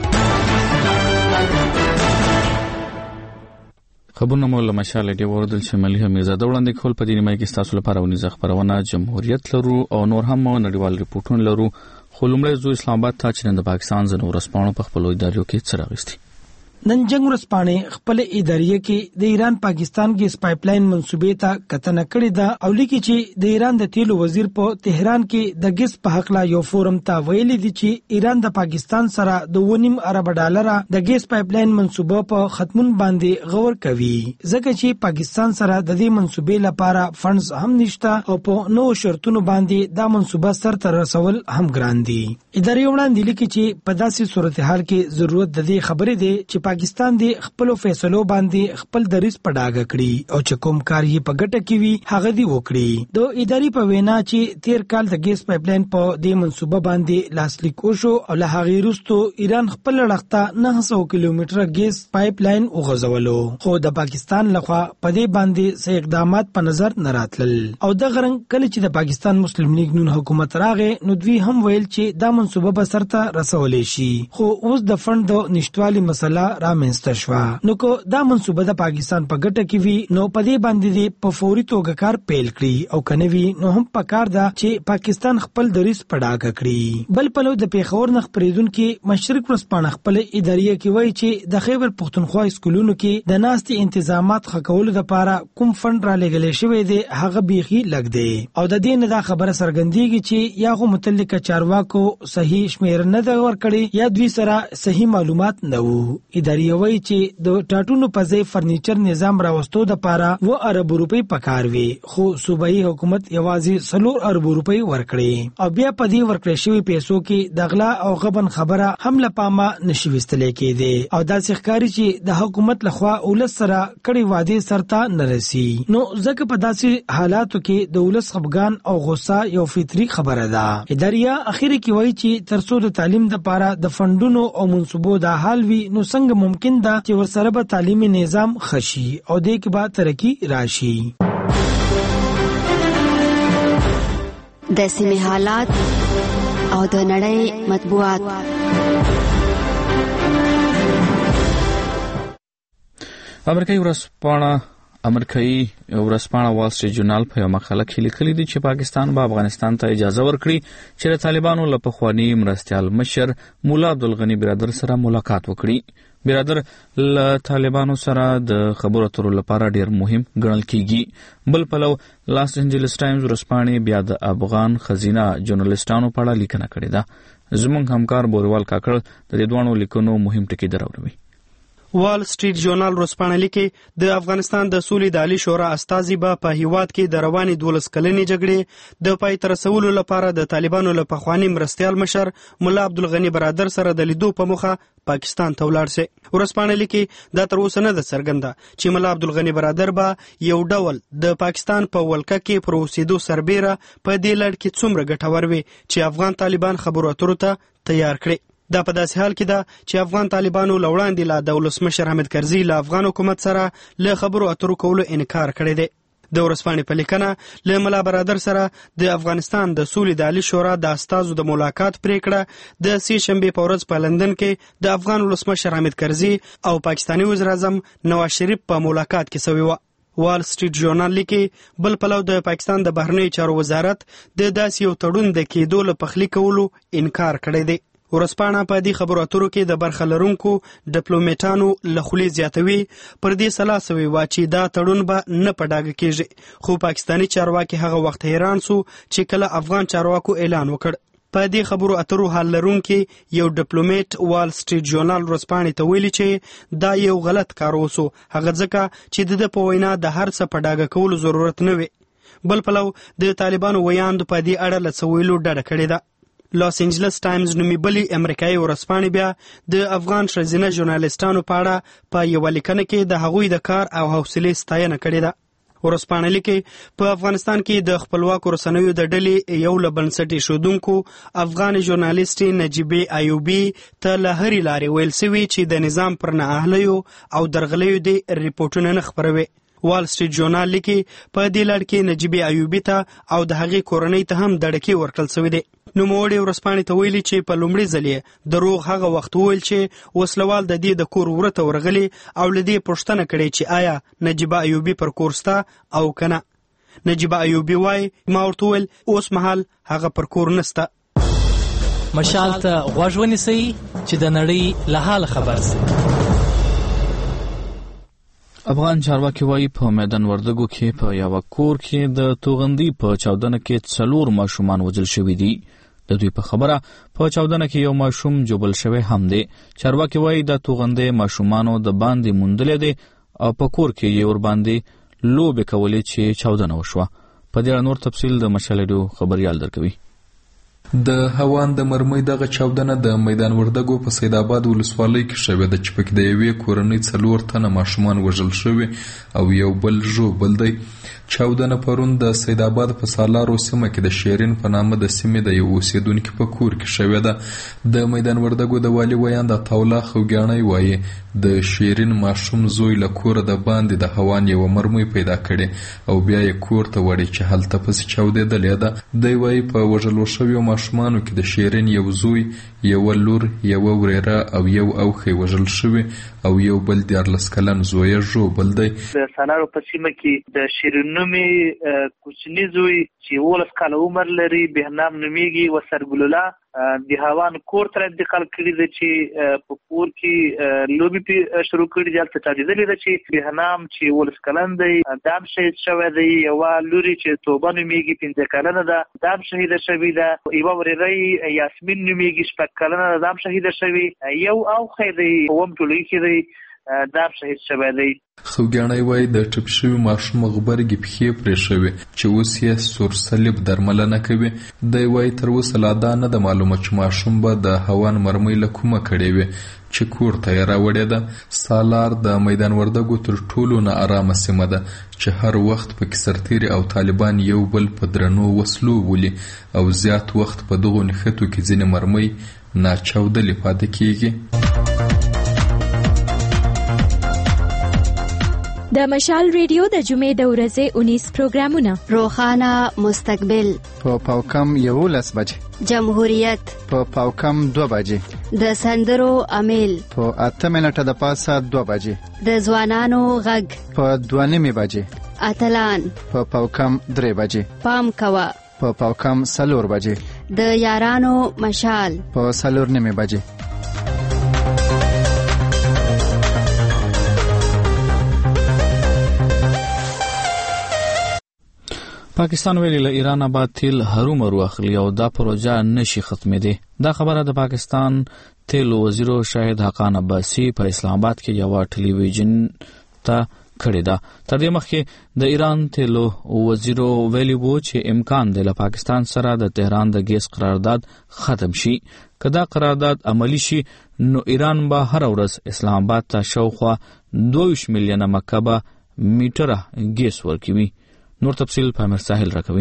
خبرونه مول مشال دی وردل چې ملي میزاده وړاندې کول په دې نیمه کې تاسو لپاره ونیزه خبرونه جمهوریت لرو او نور هم نړیوال ریپورتونه لرو. خو لومړی زو اسلام آباد ته چې د پاکستان زنو ورسپانو په خپل ادارو کې څرغستي. نن جنگ ورسپانې خپل ادارې کې د ایران پاکستان ګیس پایپ لاین منسوبې ته کتنه کړې ده او لیکي چې د ایران د تیلو وزیر په تهران کې د ګیس په حق لا یو فورم ته ویلي دي چې ایران د پاکستان سره د ونیم ارب ډالر د ګیس پایپ لاین منسوبه په ختمون باندې غور کوي ځکه چې پاکستان سره د دې منسوبې لپاره فندز هم نشته او په نو شرطونو باندې دا منسوبه سر ته رسول هم ګران دي. ادارې وړاندې لیکي چې په داسې صورتحال کې ضرورت د دې خبرې دی چې پاکستان دی خپل فیصلو باندې خپل دریس پډاګه کړي او چې کوم کار یې په ګټه کې وي هغه دی وکړي. د ادارې په وینا چې تیر کال د ګیس پایپ لاین په دې منسوبه باندې لاسلیک وشو او له هغې وروسته ایران خپل لړخته نه سوه کیلومتره ګیس پایپ لاین وغځولو خو د پاکستان لخوا په دې باندې څه اقدامات په نظر نه راتلل او د غرنګ کله چې د پاکستان مسلم لیگ نون حکومت راغې نو دوی هم ویل چې دا منسوبه به سرته رسولې شي خو اوس د فند د نشټوالي مسله رامنځته شوه. نو کو دا منسوبه د پاکستان په ګټه کې وي نو په دې باندې په فوري توګه کار پیل کړي او کنه وی نو هم پکار ده چې پاکستان خپل دریس پډاګه کړي. بل پلو د پیښور نخ پریدونکو مشرق ورسپانه خپل ادارې کې وایي چې د خیبر پختونخوا سکولونو کې د ناستي تنظیمات خکول د لپاره کوم فند را لګل شوی دی هغه بيخي لګ دی او د دې نه دا خبره سرګندېږي چې یاغه متعلق چارواکو صحیح شمیر نه دا ور کړی یا دوی سره صحیح معلومات نه وو. ادارې وایي چې د ټاټونو په ځای فرنیچر نظام راوستو د پاره و ارب روپۍ پکار وي خو صوبایي حکومت یوازې څلور ارب روپۍ ورکړي او بیا په دې ورکړې شوی پیسو کې د غلا او غبن خبره هم لپامه نشي وستلې کېده او دا ښکاری چې د حکومت لخوا ولس سره کړي وعده سرته نه رسي نو ځکه په داسې حالاتو کې د ولس خفګان او غوسه یو فطري خبره ده ادارې اخیری کې وایي چې ترڅو د تعلیم د پاره د فندونو او منصوبو د حال وی نو څنګه ممکن ده چې ورسره به تعلیمي نظام خشي او د کې به ترقی راشي د سیمه حالات او د نړۍ مطبوعات امریکایي ورځپاڼه امریکایي ورځپاڼه وال سټریټ جورنال په یو مقاله کې لیکلي دي چې پاکستان به افغانستان ته اجازه ورکړي چې د طالبانو له پخواني مرستیال مشر مولا عبدالغني برادر سره ملاقات وکړي. برادر له طالبانو سره د خبرو اترو لپاره ډیر مهم ګڼل کیږي. بل پلو لاس انجلس ټایمز ورځپاڼې بیا د افغان خزینه ژورنالیستانو په اړه لیکنه کړې ده. زموږ همکار بوروال کاکړ د دې دوه لیکنو مهم ټکي دراوړي. وال سټریټ جورنال ورځپاڼه لیکي د افغانستان د سولې د عالی شورا استازي به په هیواد کې د روانې دولس کلنې جګړې د پای ته رسولو لپاره د طالبانو له پخواني مرستیال مشر مولا عبدالغني برادر سره د لیدو په موخه پاکستان ته ولاړ شي. ورځپاڼه لیکي دا تر اوسه نه ده څرګنده چې مولا عبدالغني برادر به یو ډول د پاکستان په ولکه کې پر اوسېدو سربیره په دې لړ کې څومره ګټور وي چې افغان طالبان خبرو اترو ته تیار کړي. دا په داسې حال کې ده چې افغان طالبانو له وړاندې لا د ولسمشر حامد کرزي له افغان حکومت سره له خبرو اترو کولو انکار کړی دی. د ورځپاڼې په لیکنه له مولا برادر سره د افغانستان د سولې د عالی شورا د استازو د ملاقات پریکړه د سې شنبې په ورځ په لندن کې د افغان ولسمشر حامد کرزي او پاکستاني وزیر اعظم نواز شریف په ملاقات کې شوې وه. وال سټریټ جورنال لیکي بل پلو د پاکستان د بهرنیو چارو وزارت د داسې یو تړون د کېدو له پخلي کولو انکار کړی دی. ورځپاڼه په دې خبرو اترو کې د برخه لرونکو ډیپلوماټانو له خولې زیاتوي پر دې سلا سوي وا چې دا تړون به نه په ډاګه کېږي خو پاکستاني چارواکي هغه وخت حیران سو چې کله افغان چارواکو اعلان وکړ. په دې خبرو اترو حل لرونکي یو ډیپلوماټ وال سټریټ جورنال ورځپاڼې ته ویلي چې دا یو غلط کار وسو هغه ځکه چې د په وینا د هر څه په ډاګه کولو ضرورت نه وي. بل پلو د طالبانو ویاند په دې اړه له څویلو ډډه کړې ده. لاس انجلس ټایمز نومي بلی امریکایي ورځپاڼې بیا د افغان ښځینه ژورنالیستانو په اړه په یوه لیکنه کې د هغوی د کار او حوصلې ستاینه کړې ده. ورځپاڼه لیکي په افغانستان کې د خپلواکو رسنیو د ډلې یو له بنسټ ایښودونکو افغان ژورنالیستې نجیبې ایوبي ته له هرې لارې ویل سوي چې د نظام پر نااهلیو او درغلیو دې ریپورټونه نه خپروي. وال سټریټ جورنال لیکي په دې لړ کې نجیبې ایوبي ته او د هغې کورنۍ ته هم دړکې ورکړل سوي دي. نوموړي ورځپاڼې ته ویلي چې په لومړي ځل یې دروغ هغه وخت وویل چې وسلوال د دې د کور ورته ورغلي او له دې پوښتنه کړې چې آیا نجیبه ایوبي پر کور سته او که نه. نجیبه ایوبي وایي ما ورته وویل اوس مهال هغه پر کور نسته. مشال ته غوږ ونیسئ چې د نړۍ له حاله خبر سئ. افغان چارواکي وایي په میدان وردګو کې په یوه کور کې د توغندي په چاودنه کې څلور ماشومان وژل شوي دي. د دوی په خبره په چاودنه کې یو ماشوم جوبل شوی هم دی. چارواکي وایي د توغندي ماشومانو د باندې موندلې دي او په کور کې یې ور باندې لوبې کولې چې چاودنه وشوه. په دې اړه نور تفصیل د مشال ریډیو خبريال درکوي. د هوان د مرمۍ دغه چاودنه د میدان وردګو په سید آباد ولسوالۍ کې شوې ده چې پکې د یوې کورنۍ څلور تنه ماشومان وژل شوي او یو بل ژوبل دی. چاودنه پرون د سید آباد په سالارو سیمه کې د شیرین په نامه د سیمې د یو اوسیدونکي په کور کې شوې ده. د میدان وردګو د والي ویاند عطاالله خوګیاڼی وایي د شیرین ماشوم زوی له کوره د باندې د هوان یوه مرمۍ پیدا کړې او بیا یې کور ته وړې چې هلته پسې چاودېدلې ده. دی وایي په وژلو شویو ماشومانو کې د شیرین یو زوی، یوه لور، یوه ورېره او یو اوښی وژل شوي او یو بل دیارلس کلن زوی ژوبل دی. د سالارو په سیمه کې د شیرین نومي کوچني زوی چې ولس کال عمر لري بهنام نومیږي وسرګل الله د هوان کور تر انتقال کړی دی چې په کور کې لوبي په شروع کړی ځل ته تاجیدلې ده چې بهنام چې ولس کلن دی دام شهید شوی دی یو لوري چې توبه نومیږي پنځه کلنه ده دام شهید شوی ده یو ورېری یاسمین نومیږي شپږ کلنه ده دام شهید شوی یو او خیر دی ووم ټولې کې دی دام شهید شوی دی. خوګیاڼی وایي د ټپ شوي ماشوم غبرګې پښې پرې شوې چې اوس یې سور صلیب درملنه کوي. دی وایي تر اوسه لا دا نه ده معلومه چې ماشوم به د هوان مرمۍ له کومه کړې وي چې کور ته یې راوړې ده. سالار د میدان وردګو تر ټولو نه ارامه سیمه ده چې هر وخت پکې سرتیري او طالبان یو بل په درنو وسلو ولي او زیات وخت په دغو نښتو کې ځینې مرمۍ ناچاودلې پاتې کیږي. د مشال ریډیو د جمعې د ورځې اونیس پروګرامونه: روخانه مستقبل په پاوکم یولس بجې، جمهوریت په پاوکم دو بجې، د سندرو امیل په اته منټه د پاسه دو بجې، د ځوانانو غږ په دوه نیمې بجې، اتلان په پاوکم درې بجې، پام کوه په پاوکم څلور بجې، د یارانو مشال په څلور نیمې بجې. پاکستان ویلي له ایران به تیل هرومرو اخلي او دا پروژه نشي ختمېدی. دا خبره د پاکستان تیلو وزیر شاهد حقان عباسی په اسلام آباد کې یو ټلویزیون ته کړی ده. تر دې مخکې د ایران تیلو وزیر ویلي وو چې امکان دی له پاکستان سره د تهران د ګیس قرارداد ختم شي. که دا قرارداد عملی شي نو ایران به هر ورځ اسلام آباد ته شاوخوا دوه میلیونه مکعب میټره ګیس ورکوي. نور تفصیل په امیر ساحل راکوي.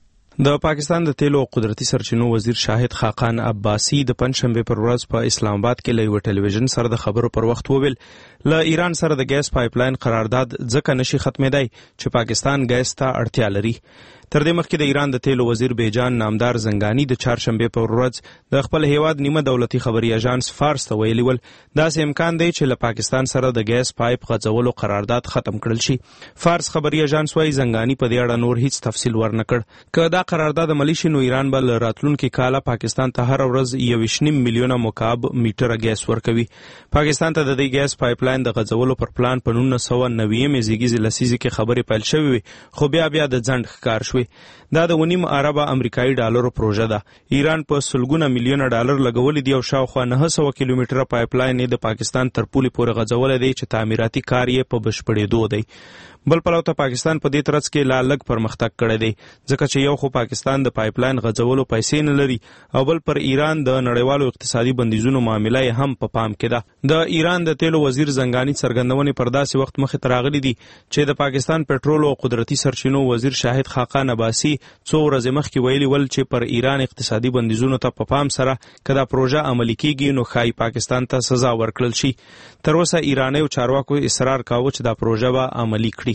د پاکستان د تیلو او قدرتي سرچینو وزیر شاهد خاقان عباسی د پنځشنبه پر ورځ په اسلام آباد کې له یو ټلویزیون سره د خبرو پر وخت وویل له ایران سره د ګیس پایپلاین قرارداد ځکه نشي ختمېدای چې پاکستان ګیس ته اړتیا لري. تر دې مخکې د ایران د تیلو وزیر بیجان نامدار زنګانی د چهارشنبه پر ورځ د خپل هیواد نیمه دولتي خبري اژانس فارس ته ویلي ول داسې امکان دی چې له پاکستان سره د ګیس پایپ غځولو قرارداد ختم کړل شي. فارس خبري اژانس وايي زنګانی په دې اړه نور هیڅ تفصیل ورنکړ. که دا قرارداد عملی شي نو ایران به له راتلونکي کاله پاکستان ته هر ورځ یو نیم میلیونه مکعب میټره ګیس ورکوي. پاکستان ته د دې ګیس پایپلاین د غځولو پر پلان په نولس سوه نوي زیږیزې لسیزې کې خبرې پیل شوې وي خو بیا بیا د ځنډ ښکار شوې. دا د ونیم اربه امریکایي ډالرو پروژه ده. ایران په سلګونه میلیونه ډالر لګولې دي او شاوخوا نه سوه کیلومتره پایپلاین د پاکستان تر پولې پورې غځولې دی چې تعمیراتي کار یې په بشپړېدو دی. بل پلو ته پاکستان په دې ترڅ کې لا لږ پرمختګ کړی دی ځکه چې یو خو پاکستان د پایپلاین غځولو پیسې نه لري او بل پر ایران د نړیوالو اقتصادي بندیزونو معامله یې هم په پام کې ده. د ایران د تیلو وزیر زنګانی څرګندونې پر داسې وخت مخې ته راغلي دي چې د پاکستان پټرول او قدرتي سرچینو وزیر شاهد خاقان عباسی څو ورځې مخکې ویلي ول چې پر ایران اقتصادي بندیزونو ته په پام سره که دا پروژه عملي کیږي نو ښایي پاکستان ته سزا ورکړل شي. تر اوسه ایرانیو چارواکو اصرار کاوه چې دا پروژه به عملي کړي.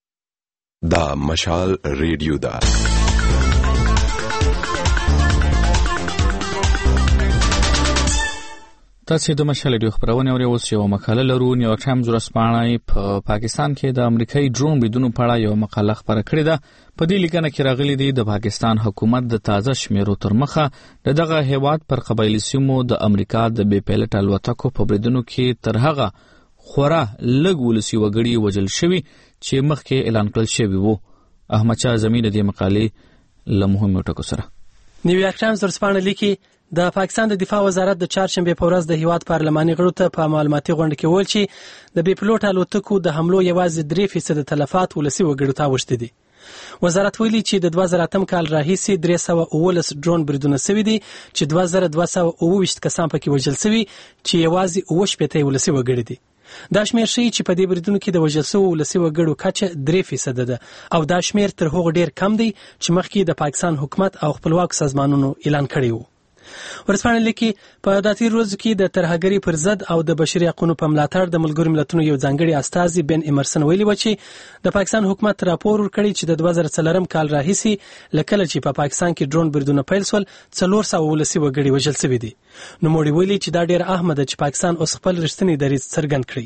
دا مشال ریډیو ده. تاسو د مشال ریډیو خبرونه اورئ. اوس یو مقاله لرو. نیویارک ټایمز ورځپاڼه په پاکستان کې د امریکایي ډرون بریدونو په اړه یو مقاله خبره کړې ده. په دې لیکنه کې راغلي دي د پاکستان حکومت د تازه شمیرو تر مخه د دغه هیواد پر قبایلی سیمو د امریکا د بې پیلټ الوتکو په بریدونو کې تر هغه خورا لږ ولسی وګړي وژل شوي چې مخکې اعلان کړل شوی وو. احمد شاه زمین د مقالې له مهمو ټکو سره. نیویارک ټایمز ورځپاڼه لیکي د پاکستان د دفاع وزارت د چهارشنبه په ورځ د هیواد پارلماني غړو ته په معلوماتي غونډه کې ویل چې د بې پیلوټ الوتکو د حملو یوازې درې فیصد تلفات ولسی وګړو ته اوښتي دي. وزارت ویلي چې د دوه زره اتم کال راهیسې درې سوه اوولس ډرون بریدونه سوي دي چې دوه زره دوه سوه اوه ویشت کسان پکې وژل سوي چې یوازې اوه شپېته ولسی وګړي دي. دا شمیر ښیي چې په دې بریدونو کې د وژل شوو ولسي وګړو کچه درې فیصده ده او دا شمیر تر هغو ډیر کم دی چې مخکې د پاکستان حکومت او خپلواکو سازمانونو اعلان کړی وو. ورځپاڼه لیکي په دا تیر ورځو کې د ترهګرۍ پر ضد او د بشري حقوقو په ملاتړ د ملګرو ملتونو یو ځانګړي استازي بن ایمرسن ویلي و چې د پاکستان حکومت راپور ورکړی چې د دوه زره څلورم کال راهیسې لکه چې په پاکستان کې ډرون بریدونه پیل شول څلور سوه ولسي وګړي وژل شوي دي. نو موږ ویلي چې دا ډیر اهمه ده چې پاکستان اوس خپل رښتینی دریځ څرګند کړي.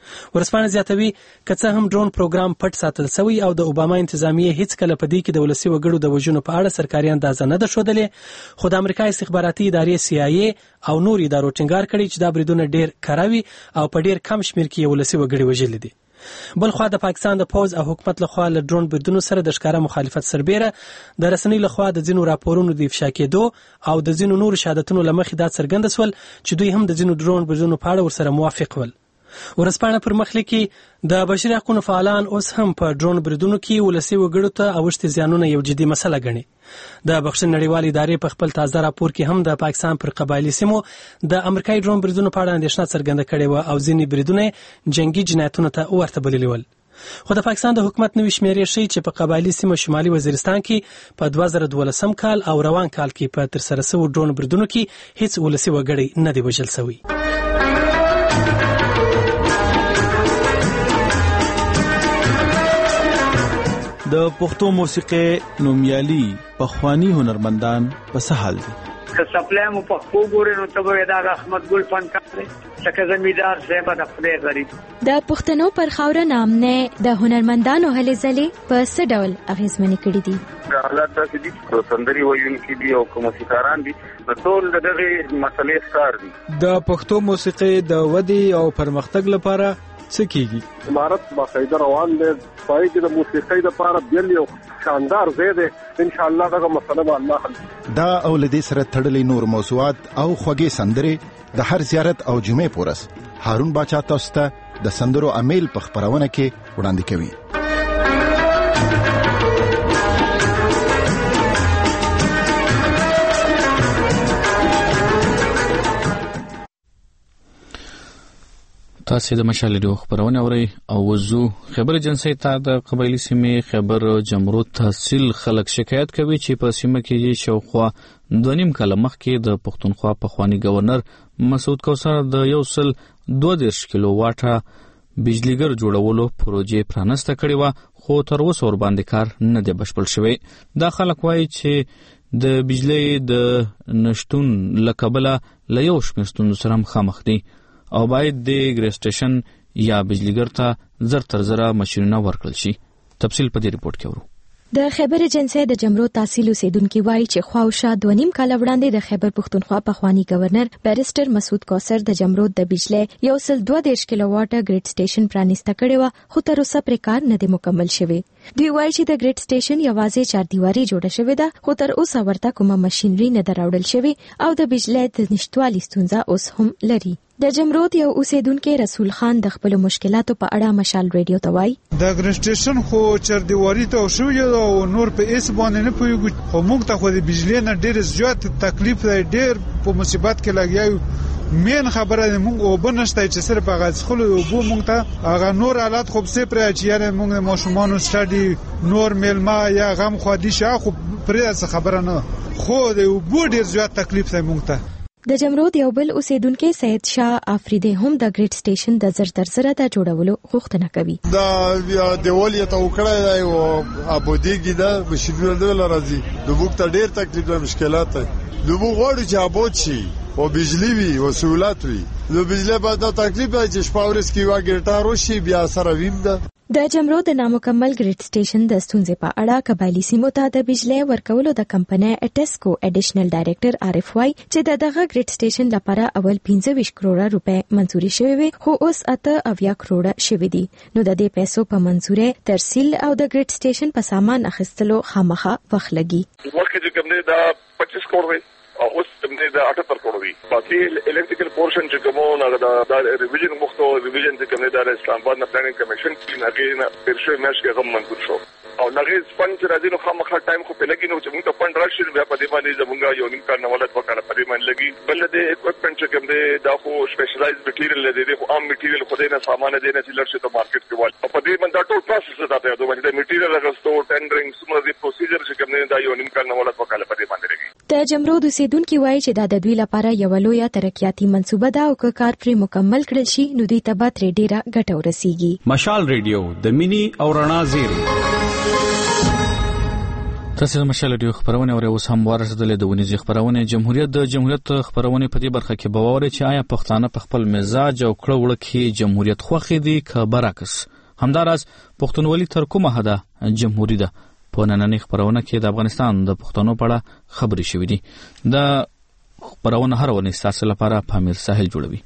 ورسپانه زیاتوي که څه هم ډرون پروګرام پټ ساتل شوی او د اوباما انتظامیه هیڅ کله په دې کې د ولسي وګړو د وژنو په اړه سرکاري اندازه نه ده ښودلې، خو د امریکا استخباراتي ادارې سی آی ای او نور ادارو ټینګار کړی چې دا بریدونه ډیر کراوي او په ډیر کم شمیر کې ولسي وګړي وژلي دي. بل خو د پاکستان د پوز او حکومت لخوا له ډرون بریدونو سره د ښکاره مخالفت سربیره د رسنۍ لخوا د ځینو راپورونو د افشا کېدو او د ځینو نورو شهادتونو له مخې دا څرګنده سول چې دوی هم د ځینو ډرون بریدونو په اړه ورسره موافق ول. ورسپانه پر مخ لیکي د بشري حقوقو فعالان اوس هم په ډرون بریدونو کې ولسي وګړو ته اوښتي زیانونه یو جدي مسله ګڼي. د بخښنې نړیوالې ادارې په خپل تازه راپور کې هم د پاکستان پر قبایلي سیمو د امریکایي ډرون بریدونو په اړه اندېښنه څرګنده کړې وه او ځینې بریدونه جنگي جنایتونو ته ورته بللي ول. خو د پاکستان د حکومت نوي شمیرې ښیي چې په قبایلي سیمه شمالي وزیرستان کې په دوه زره دولسم کال او روان کال کې په ترسره شوو ډرون بریدونو کې هیڅ ولسي وګړی نه دی وژل شوی. د پښتو موسیقي نومیالي پخوانی هنرمندان په څه حال دي؟ که سپلای مو پښتو ګورې نو ته به دا احمد ګل فنکار دی، څنګه زمیدار صاحب د خدای غریب. د پښتنو پر خاوره نامنه د هنرمندانو هلې ځلې په څه ډول اغیزمنې کړي دي؟ حالات داسې دي چې سندري ویونکي دي او موسیقاران دي، ټول دغه مسلې ښکار دي. د پښتو موسیقي د ودی او پرمختګ لپاره څه کیږي؟ امارت باقاعده روان دی، پای کې د موسیقۍ لپاره بیل یو شاندار ځای دی، ان شاء الله دغه مسله به الله حل. دا او لدې سره تړلې نور موضوعات او خوږې سندرې د هر زیارت او جمعې پورس هارون باچا تاسو ته د سندرو امیل په خبرونه کې وړاندې کوي. تاسو د مشال ریډیو خبرونه اورئ او وزو خبر جنسي ته د قبایلی سیمې خبر جمرود تحصیل خلک شکایت کوي چې په سیمه کې شاوخوا دونیم کال مخکې د پښتونخوا پخوانی گورنر مسعود کوثر د یو سل دوه دېرش کیلو واټه بجلیګر جوړولو پروژې پرانسته کړې و، خو تر اوسه ور باندې کار نه دی بشپړ شوی. دا خلک وایي چې د بجلی د نشټون لکبله له یو شمېر ستونزو سره مخامخ دي او باید د ګریس سټیشن یا بجلیګر ته زر تر زره ماشینونه ورکړل شي. تفصیل په دې ریپورت کې ورو. د خیبر ایجنسی د جمرو تحصیل اوسیدونکو وایي چې خواوشا دوه نیم کال وړاندې د خیبر پښتونخوا پخوانی گورنر بیرسټر مسعود کوثر د جمرو د بجلی یو سل دوه دېرش کیلو واټه ګریډ سټیشن پرانیسته کړې و، خو تر اوسه پرې کار نه دی مکمل شوی. دوی وایي چې د ګریډ سټیشن یوازې چار دیواري جوړه شوې ده، خو تر اوسه ورته کومه ماشینری نه دراوړل شوی او د بجلی د نشټوالي ستونزه اوس هم لري. د جمرود یو اوسیدونکو رسول خان د خپل مشکلاتو په اړه مشال ریډیو ته وایي. د ګریډ سټیشن خو چر دیواري ته شوی او نور په ایس باندې نه پویږي، خو موږ ته خو د بجلی نه ډیر زیات تکلیف دی، ډیر په مصیبت کې لګیایو. مین خبره موږ او بنشته چې سره په غاز خلو او بو موږ ته هغه نور حالات خو څه پرې چې یاره موږ ماشومان سټډي نور میلما یا غم خو دي شاه خو پرې خبره نه، خو د بو ډیر زیات تکلیف دی موږ ته. د جمرود یو بل اوسیدونکو سید شاه افریدی هم د ګریډ سټیشن د زر تر زره د جوړولو غوښتنه کوي. دا دیوالي ته وکړای دی او ابودیږي دا مشکل نه راځي، د وخت ډیر تکلیف او مشکلات دي. د وګ غوړي چې ابود شي او بجلی وي او سہولت وي، نو بجلی بعد دا تکلیف دی چې شپاورس کې وا ګټار وشي بیا سره ویم ده. د جمرو د نامکمل ګریډ سټیشن د ستونزې په اړه قبایلی سیمو ته د بجلی ورکولو د کمپنۍ اټسکو اډیشنل ډایریکټر عارف وای چې دغه ګریډ سټیشن لپاره اول پنځه ویشت کروڑه روپۍ منزوري شوې وي، خو اوس اته اویا کروڑه شوې دي. نو د دې پیسو په منزوري ترسیل او د ګریډ سټیشن په سامان اخیستلو خامخا وخت لګي. ورکه چې کوم دی دا پچیس کروڑ او اوس کوم دی دا اته کروڑ دی. باقي الکتریکل پورشن چې کومه نه دا ریویژن مختو ریویژن چې کوم دی دا اسلام آباد نه پلانینګ کمیشن کې نه نه پرشه مېش کې هم منظور شو او نغې فند راځي نو خامخا ټایم خو په لګي نو چې موږ ته فند راشي بیا په دې باندې زمونږ یو نیم کار نه ولادت وکړه په دې باندې لګي. بل دې اکوپمنت چې کوم دی دا خو سپیشلایز میټیریل دی، خو عام میټیریل خو دې نه سامان دی نه چې لرشه ته مارکیټ کې وال په دې باندې ټول پروسس دا ته دوه باندې میټیریل راغستو ټندرینګ سمره دې پروسیجر چې کوم دی دا یو نیم کار نه ولادت وکړه په دې باندې لګي. د جمرود اوسیدونکو وایي چې دا د دوی لپاره یو لویه ترقیاتي منصوبه ده او که کار پرې مکمل کړل شي نو دوی ته به ترې ډیره ګټه ورسیږي. مشال ریډیو د مینی او رڼا زیری. تاسو مشال ډیو خبرونه او اوس هم ورسېدلې د ونیزي خبرونه جمهوریت د جمهوریت خبرونه په دې برخه کې باور چې آیا پښتانه په خپل مزاج او کړه وړه کې جمهوریت خوښ دي که برعکس. همداراز پښتونولي تر کومه حده جمهوریت ده. په نننۍ خبرونه کې د افغانستان د پښتنو په اړه خبرې شوې دي. د خبرونه هر ونی تاسو لپاره پامیر ساحل جوړوي.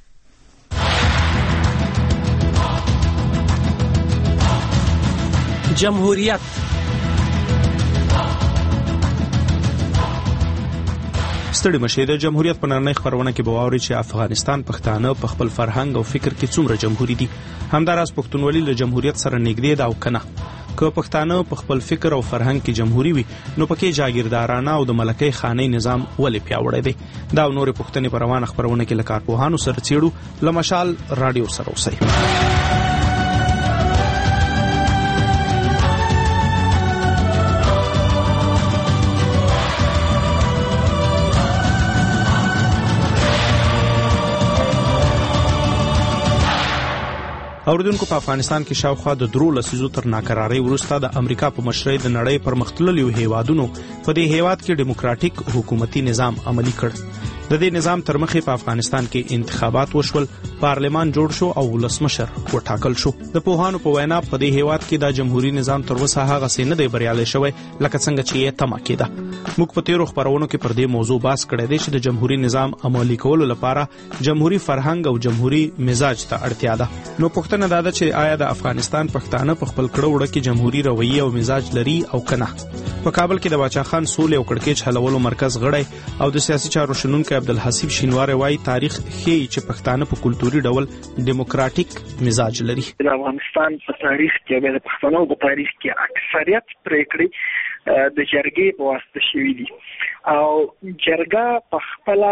جمهوریت ستړي مشه د جمهوریت په نړۍ خبرونه کې بواوري چې افغانستان پښتانه په خپل فرهنګ او فکر کې څومره جمهوریت دي. همداراز پښتونولي له جمهوریت سره نږدې ده او کنه. که پښتانه په خپل فکر او فرهنګ کې جمهوریت وي نو پکې جاګیردارانه او د ملکۍ خاني نظام ولې پیاوړی دی. دا نور پښتني په روانه خبرونه کې لکار پوهانو سره چیړو لمشال رادیو سره اوسئ. اوردونکو په افغانستان کې شاوخوا د درو لسیزو تر ناکرارۍ وروسته د امریکا په مشرۍ د نړۍ پرمختللو هیوادونو په دې هیواد کې ډیموکراټیک حکومتي نظام عملی کړ. د دې نظام تر مخې په افغانستان کې انتخابات وشول، پارلمان جوړ شو او ولسمشر وټاکل شو. د پوهانو په وینا په دې هیواد کې د جمهوریت نظام تر اوسه هغه څه نه دی بریالي شوی لکه څنګه چې یې تمه کېده. موږ په تیرو خبرونو کې پر دې موضوع بحث کړی دی چې د جمهوریت نظام عملي کولو لپاره جمهوریت فرهنګ او جمهوریت مزاج ته اړتیا ده. نو پوښتنه دا ده چې آیا د افغانستان پښتانه په خپل کړه وړه کې جمهوریت رویه او مزاج لري او کنه. په کابل کې د باچا خان سولې او کړکېچ حلولو مرکز غړی او د سیاسي چارو شنونکو عبدالحسیب شینواری وايي تاریخ ښیي چې پښتانه په کلتوري ډول ډیموکراټیک مزاج لري. د افغانستان په تاریخ کې د پښتنو په تاریخ کې اکثریت پریکړې د جرګې په واسطه شوې دي او جرګه په خپل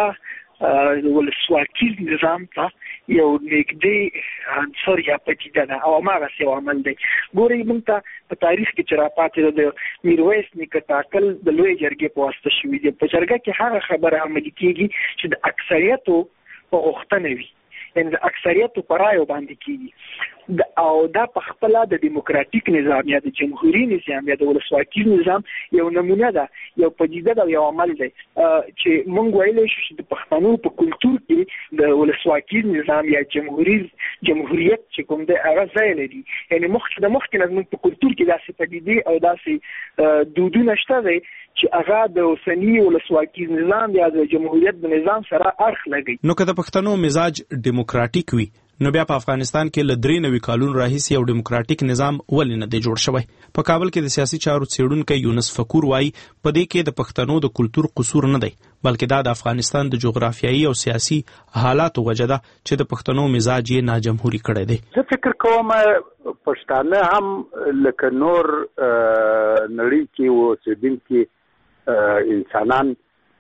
ولسواکي نظام ته یو نږدې عنصر یا پدیده ده او هماغسې یو عمل دی. ګورئ موږ ته په تاریخ کې چې راپاتې ده د میرویس نیکه ټاکل د لویې جرګې په واسطه شوي دي. په جرګه کې هغه خبره عملي کېږي چې د اکثریتو په غوښتنه وي، یعنې د اکثریتو په رایو باندې کېږي او دا په خپل د دیموکراتیک نظام یا د جمهوریت نظام یا د ولسواکي نظام یو نمونه ده، یو پدیده ده، یو عمل دی چې موږ ویلی شو چې د پښتنو په کلتور کې د ولسواکي نظام یا جمهوریت جمهوریت چې کوم دی هغه ځای لري. یعنې مخکې د مخکې نه زموږ په کلتور کې داسې پدیدې او داسې دودونه شته دی چې هغه د اوسني ولسواکي نظام یا د جمهوریت د نظام سره اړخ لګي. نو که د پښتنو مزاج ډیموکراټیک وي نو بیا په افغانستان کې له درې نوي کالونو راهیسې یو ډیموکراټیک نظام ولې نه دی جوړ شوی. په کابل کې د سیاسي چارو څېړونکی یونس فکور وایي په دې کې د پښتنو د کلتور قصور نه دی بلکې دا د افغانستان د جغرافیایي او سیاسي حالاتو وجه ده چې د پښتنو مزاج یې ناجمهوري کړی دی. زه فکر کوم پښتانه هم لکه نور نړۍ کې اوسېدونکي انسانان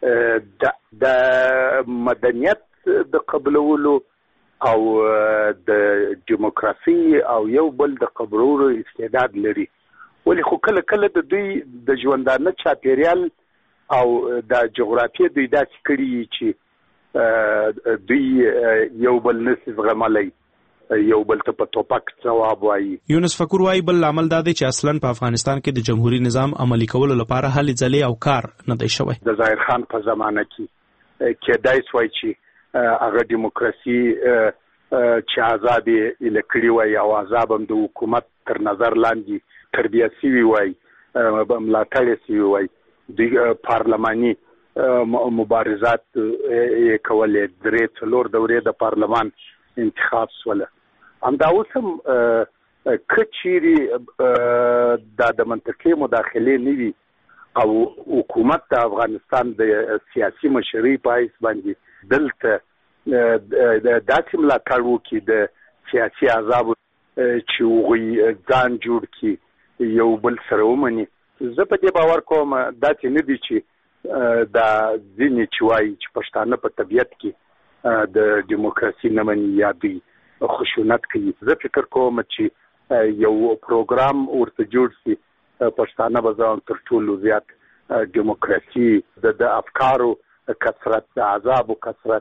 د مدنیت د قبلولو او د دیموکراسي او یو بل د قبرولو استعداد لري. ولی خو کله کله د دوی د ژوندانه چاپیریال او د جغرافیې دوی داسې کړي چې دوی یو بل نسي زغملی، یو بل ته په توپک ځواب وایي. یونس فکور وایي بل عمل دا دی چې اصلا په افغانستان کې د جمهوریت نظام عملي کولو لپاره هلې ځلې او کار نه دی شوی. د ظاهر خان په زمانه کې کېدای سوای چې هغه دیموکراسي چې آزادې ایله کړې وای او آزاد هم د حکومت تر نظر لاندې تربیه سوي وای، ملاتړ سوي وای، دوی پارلماني مبارزات یې کولې، درې څلور دورې د پارلمان انتخاب سوله. همدا اوس هم که چیرې دا د منطقې مداخلې نه وي او حکومت د افغانستان د سیاسي مشرۍ په حیث باندې دلته داسې ملاتړ وکړي د سیاسي احزابو چې هغوی ځان جوړ کړي یو بل سره ومني، زه په دې باور کوم داسې نه دي چې دا ځینې چې وایي چې پښتانه په طبیعت کې د دیموکراسي نه مني یا دوی خشونت کوي. زه فکر کوم چې یو پروګرام ورته جوړ شي پښتانه به ځان تر ټولو زیات دیموکراسي د افکارو کثرت، د احزابو کثرت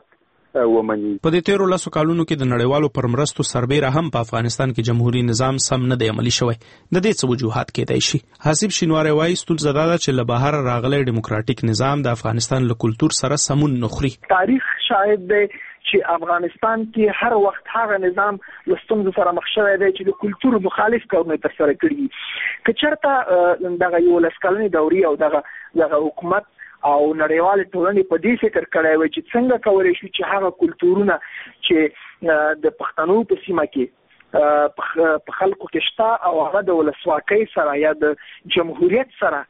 ومني. په دې تیرو لسو کالونو کې د نړیوالو پرمرستو سربېره هم په افغانستان کې جمهوریت نظام سم نه دی عملي شوی. د دې څه وجوهات کېدای شي؟ حسیب شینواری وایي ستونزه دا ده چې له بهر راغلی ډیموکراټیک نظام د افغانستان له کلتور سره سمون نه خوري. تاریخ شاهد دی چې افغانستان کې هر وخت هغه نظام له ستونزو سره مخ شوی دی چې د کلتور مخالف کارونه ترسره کړي. که چېرته دغه یولس کلنې دورې او دغه دغه حکومت او نړیوال ټولنې په دې فکر کړی وي چې څنګه کولی شو چې هغه کلتورونه چې د پښتنو په سیمه کې په خلکو کې شته او هغه د ولسواکۍ سره یا د جمهوریت سره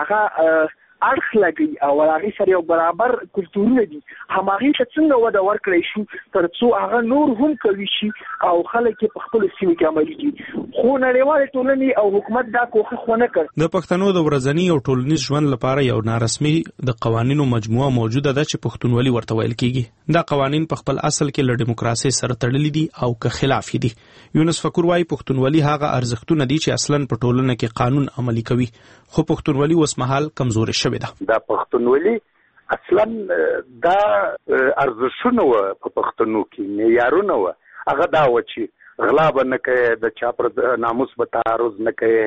هغه اړخ لګي او هغه سره یو برابر کلتورونه دي، هماغه څه څنګه ودا ورکړی شو تر څو هغه نور هم کوي شي او خلک په خپل سیمه کې عملي کوي. خو نړیوال ټولنې او حکومت دا کوخه خونه کړ. د پښتنو د ورځنی او ټولنیز ژوند لپاره یو نارسمي د قوانینو مجموعه موجوده ده چې پښتونولي ورته ویل کیږي. دا قوانین په خپل اصل کې له دیموکراسي سره تړلي دي او که خلاف دي. یونس فکر وايي پښتونولي هغه ارزښتونه دي چې اصلا په ټولنه کې قانون عملي کوي، خو پښتونولي اوس مهال کمزوري شوې ده. دا پښتونولي اصلا دا ارزښتونه و په پښتنو کې معیارونه و، هغه دا و چې غلا به نه کوي، د چا پر ناموس به تعرض نه کوي،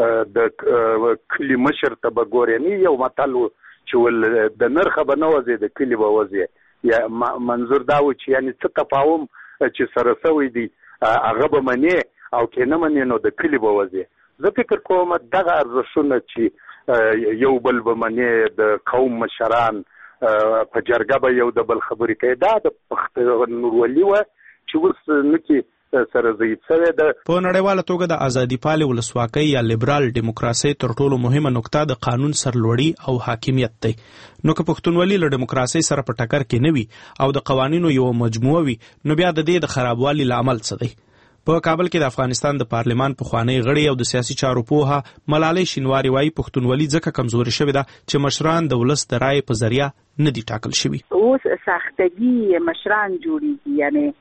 د کلي مشر ته به ګورې نه. یو متل و چې ول د نرخه به نه وځي د کلي به وځي، یا منظور دا و چې یعنی څه تفاهم چې سره سوی دی هغه به منې او که نه منې نو د کلي به وځي. زه فکر کوم دغه ارزښتونه چې یو بل به منې، د قوم مشران په جرګه به یو د بل خبرې کوي، دا د پښتونولي وه چې اوس نه کې سره ضعیف شوی ده. په نړیواله توګه د ازادي پالې ولسواکۍ یا لیبرال دیموکراسۍ تر ټولو مهمه نقطه د قانون سرلوړي او حاکمیت دی. نو که پښتونولي له دیموکراسۍ سره په ټکر کې نه وي او د قوانینو یو مجموعه وي، نو بیا د دې د خرابوالي لامل څه دی؟ په کابل کې د افغانستان د پارلمان پخوانی غړي او د سیاسي چارو پوهه ملالۍ شینواری وايي پښتونولي ځکه کمزوري شوې ده چې مشران د ولس د رایې په ذریعہ نه دي ټاکل شوي. اوس سختګي مشران جوړیږي، یعنی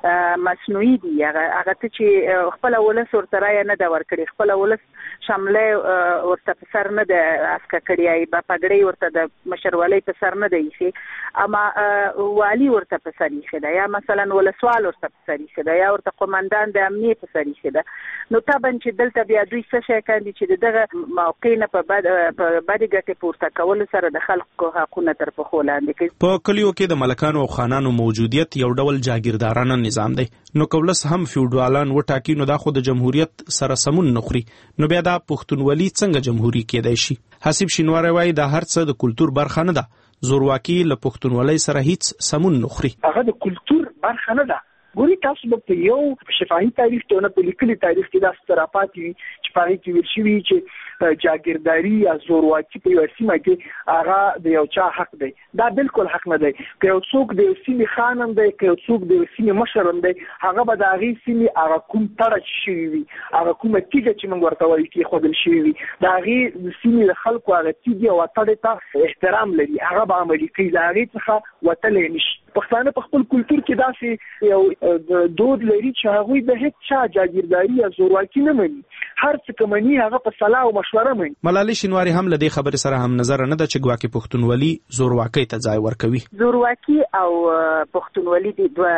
مصنوعي دي. هغه ته چې خپل ولس ورته رایه نه دا ورکړي، خپل ولس شامله ورته په سر نه ده اسکه کړی، با پګړی ورته د مشرولۍ په سر نه دی، اما والی ورته په سر یې ده، یا مثلا ولسوال ورته په سر یې ده، یا ورته قومندان د امنیت په سر یې ده. نو طبعا چې دلته بیا دوی څه شي کوي چې دغه موقع نه په بد په بد ګټه پورته کول سره د خلکو حقوقونه تر پخو لاندې کوي. په کلیو کې د ملکانو او خانانو موجودیت یو ډول جاگیردارانه نظام دی. نو کولس هم فیوډالان وټاکي، نو دا خو د جمهوریت سره سمون نه خوري. نو بیا دا پښتونولي څنګه جمهوریت کېدای شي؟ حسیب شینواری وايي دا هر څه د کلتور برخه نه ده. زورواکي له پښتونولۍ سره هیڅ سمون نه خوري. هغه د کلتور برخه نه ده. ګوري تاسو په یو شفاهي تاریخ ته نه په لیکلي تاریخ کې دا سترافات وي چې پاره کې ویل شوی چې جاگیرداری یا زورواکي په یو سیمه کې هغه د یو چا حق دی. دا بالکل حق نه دی. که یو څوک د سیمې خان هم دی، که یو څوک د سیمې مشر هم دی، هغه به د هغې سیمې هغه کوم تړه شوي وي، هغه کومه تیږه چې موږ ورته وایو کېښودل شوي وي، د هغې د سیمې د خلکو هغه تیږې او تړې ته احترام لري، هغه به عملي کوي، له هغې څخه وتلی نه شي. پښتانه په خپل کلتور کې داسې یو دود لري چې هغوی د هیڅ چا جاگیرداری یا زورواکي نه مني، هر څه که مني هغه په صلاح او مشوره مني. ملالۍ شینواری هم له دې خبرې سره هم نظر نه ده چې ګواکې پښتونولي زورواکۍ ته ځای ورکوي. زورواکي او پښتونولي د دوه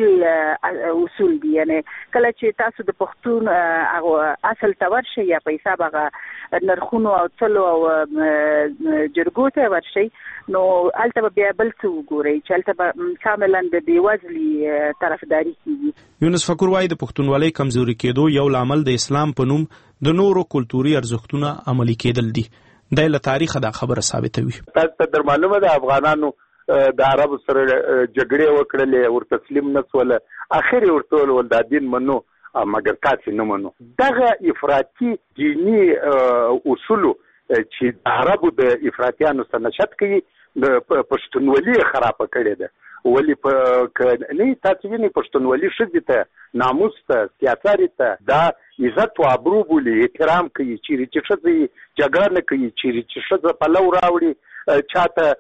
بیل اصول دي، یعنی کله چې تاسو د پښتون اصل ته ورشئ یا په حساب هغه نرخونو او څلو او جرګو ته ورشئ، نو هلته به بیا بل څه وګورئ چې هلته به کاملا د بېوزلي طرفداري کیږي. یونس فکر وايي د پښتونولۍ کمزوري کېدو یو لامل د اسلام په نوم د نورو کلتوري ارزښتونه عملي کېدل دي. دا له تاریخه دا خبره ثابتوي. تاسو ته در معلومه ده افغانانو د عربو سره جګړې وکړلې، ور تسلیم نه سول، اخر یې ورته ول د دین منو مګر تاسو نه منو. دغه افراطي دینی اصول چې عربو د افراطیانو سره نشد کوي د پښتونولي خرابه کړې ده. ولی په نه تاسو ویني پښتونولي ښځې ته، ناموس ته، سیاست ته دا عزت او ابرو بولي احترام کوي چې چې ښځې جګړه نه کوي چې چې ښځه په لو راوړي چاته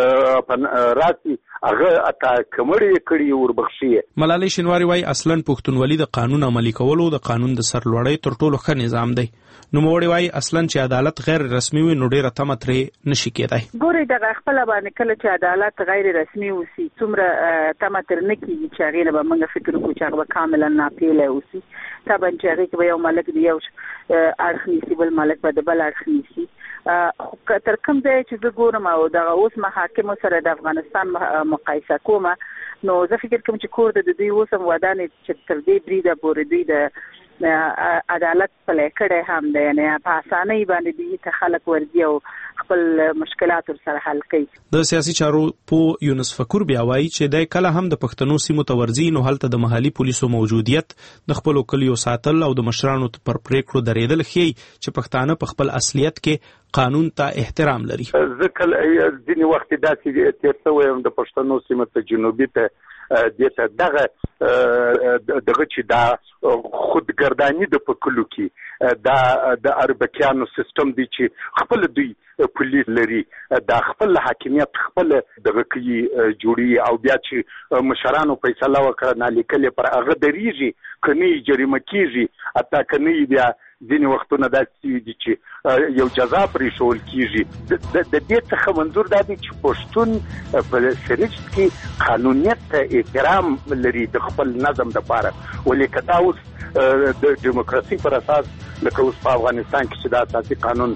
راسي هغه اته کمړې کړي وربخشي. ملالۍ شینواری وای اصلا پښتونولي د قانون عملي کولو د قانون د سرلوړۍ تر ټولو ښه نظام دی. نو موړي وای اصلا چې عدالت غیر رسمي وي نو ډیره تمه ترې نشي کېدای. ګوري دغه خپل باندې کله چې عدالت غیر رسمي وسی څومره تمه تر نه کیږي چې هغه نه به موږ فکر وکړو چې هغه کاملا ناپیله وسی. طبعا چې هغه کې یو ملک دی یو اړخ نیسی بل ملک به بل اړخ نیسی. خو تر کوم ځای چې زه ګورم او دغه اوس محاکمو سره د افغانستان مقایسه کوم نو زه فکر کوم چې کور د دوی اوسم ودانې چې تر دې بریده پورې دوی د عدالت پلی کړی هم دی، یعنی په اسانۍ باندې دوی ته خلک ورځي او خپل مشکلات سره حل کوي. د سیاسي چارو په یونس فکر بیا وایي چې د کله هم د پښتنو سیمو ته ورځي نو هلته د محلي پولیسو موجودیت د خپل کلیو ساتل او د مشرانو پر پریکړو درېدل ښیي چې پښتانه په خپل اصلیت کې قانون ته احترام لري. ځکه ځینې وخت داسې تیر شوی یم د پښتنو سیمه ته جنوبي ته دته دغه دغه چې دا خودګردانی د پکلو کې دا د اربکیانو سیستم دی چې خپل دوی پولیس لري، دا خپل حاکمیت خپل دغه کوي جوړي او بیا چې مشرانو فیصله وکړه نه لیکلې پر هغه دریږي کني جریمه کیږي اته کني بیا ځینې وختونه داسې دي چې یو جزا پرې شول کیږي. د دې څخه منظور دا دی چې پښتون په سرچ کې قانونیت ته احترام لري د خپل نظم لپاره، ولې کدا اوس د دیموکراسي پر اساس لکه اوس په افغانستان کې چې د اساسي قانون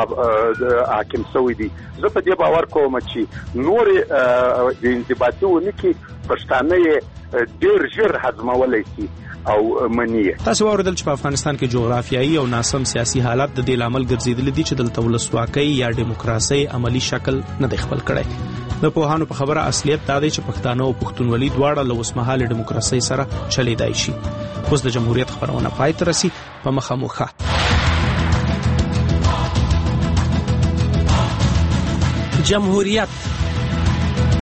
حاکم شوی دی، زه په دې باور کوم چې نور د انضباطي ونې کې پښتانه ډېر ژر هضمولی شي او منیه. تاسو اوریدل چې په افغانستان کې جغرافیایي او ناسم سیاسي حالات د دې لامل ګرځیدل دي چې دلته ولسواکۍ یا دیموکراسي عملی شکل نه دی خپل کړی. د پوهانو په خبره اصلیت دا دی چې پښتانه او پښتونولي دواړه له اوسمهاله دیموکراسي سره چلیدای شي. اوس د جمهوریت خبرونه پای ته رسي په مخامخه. جمهوریت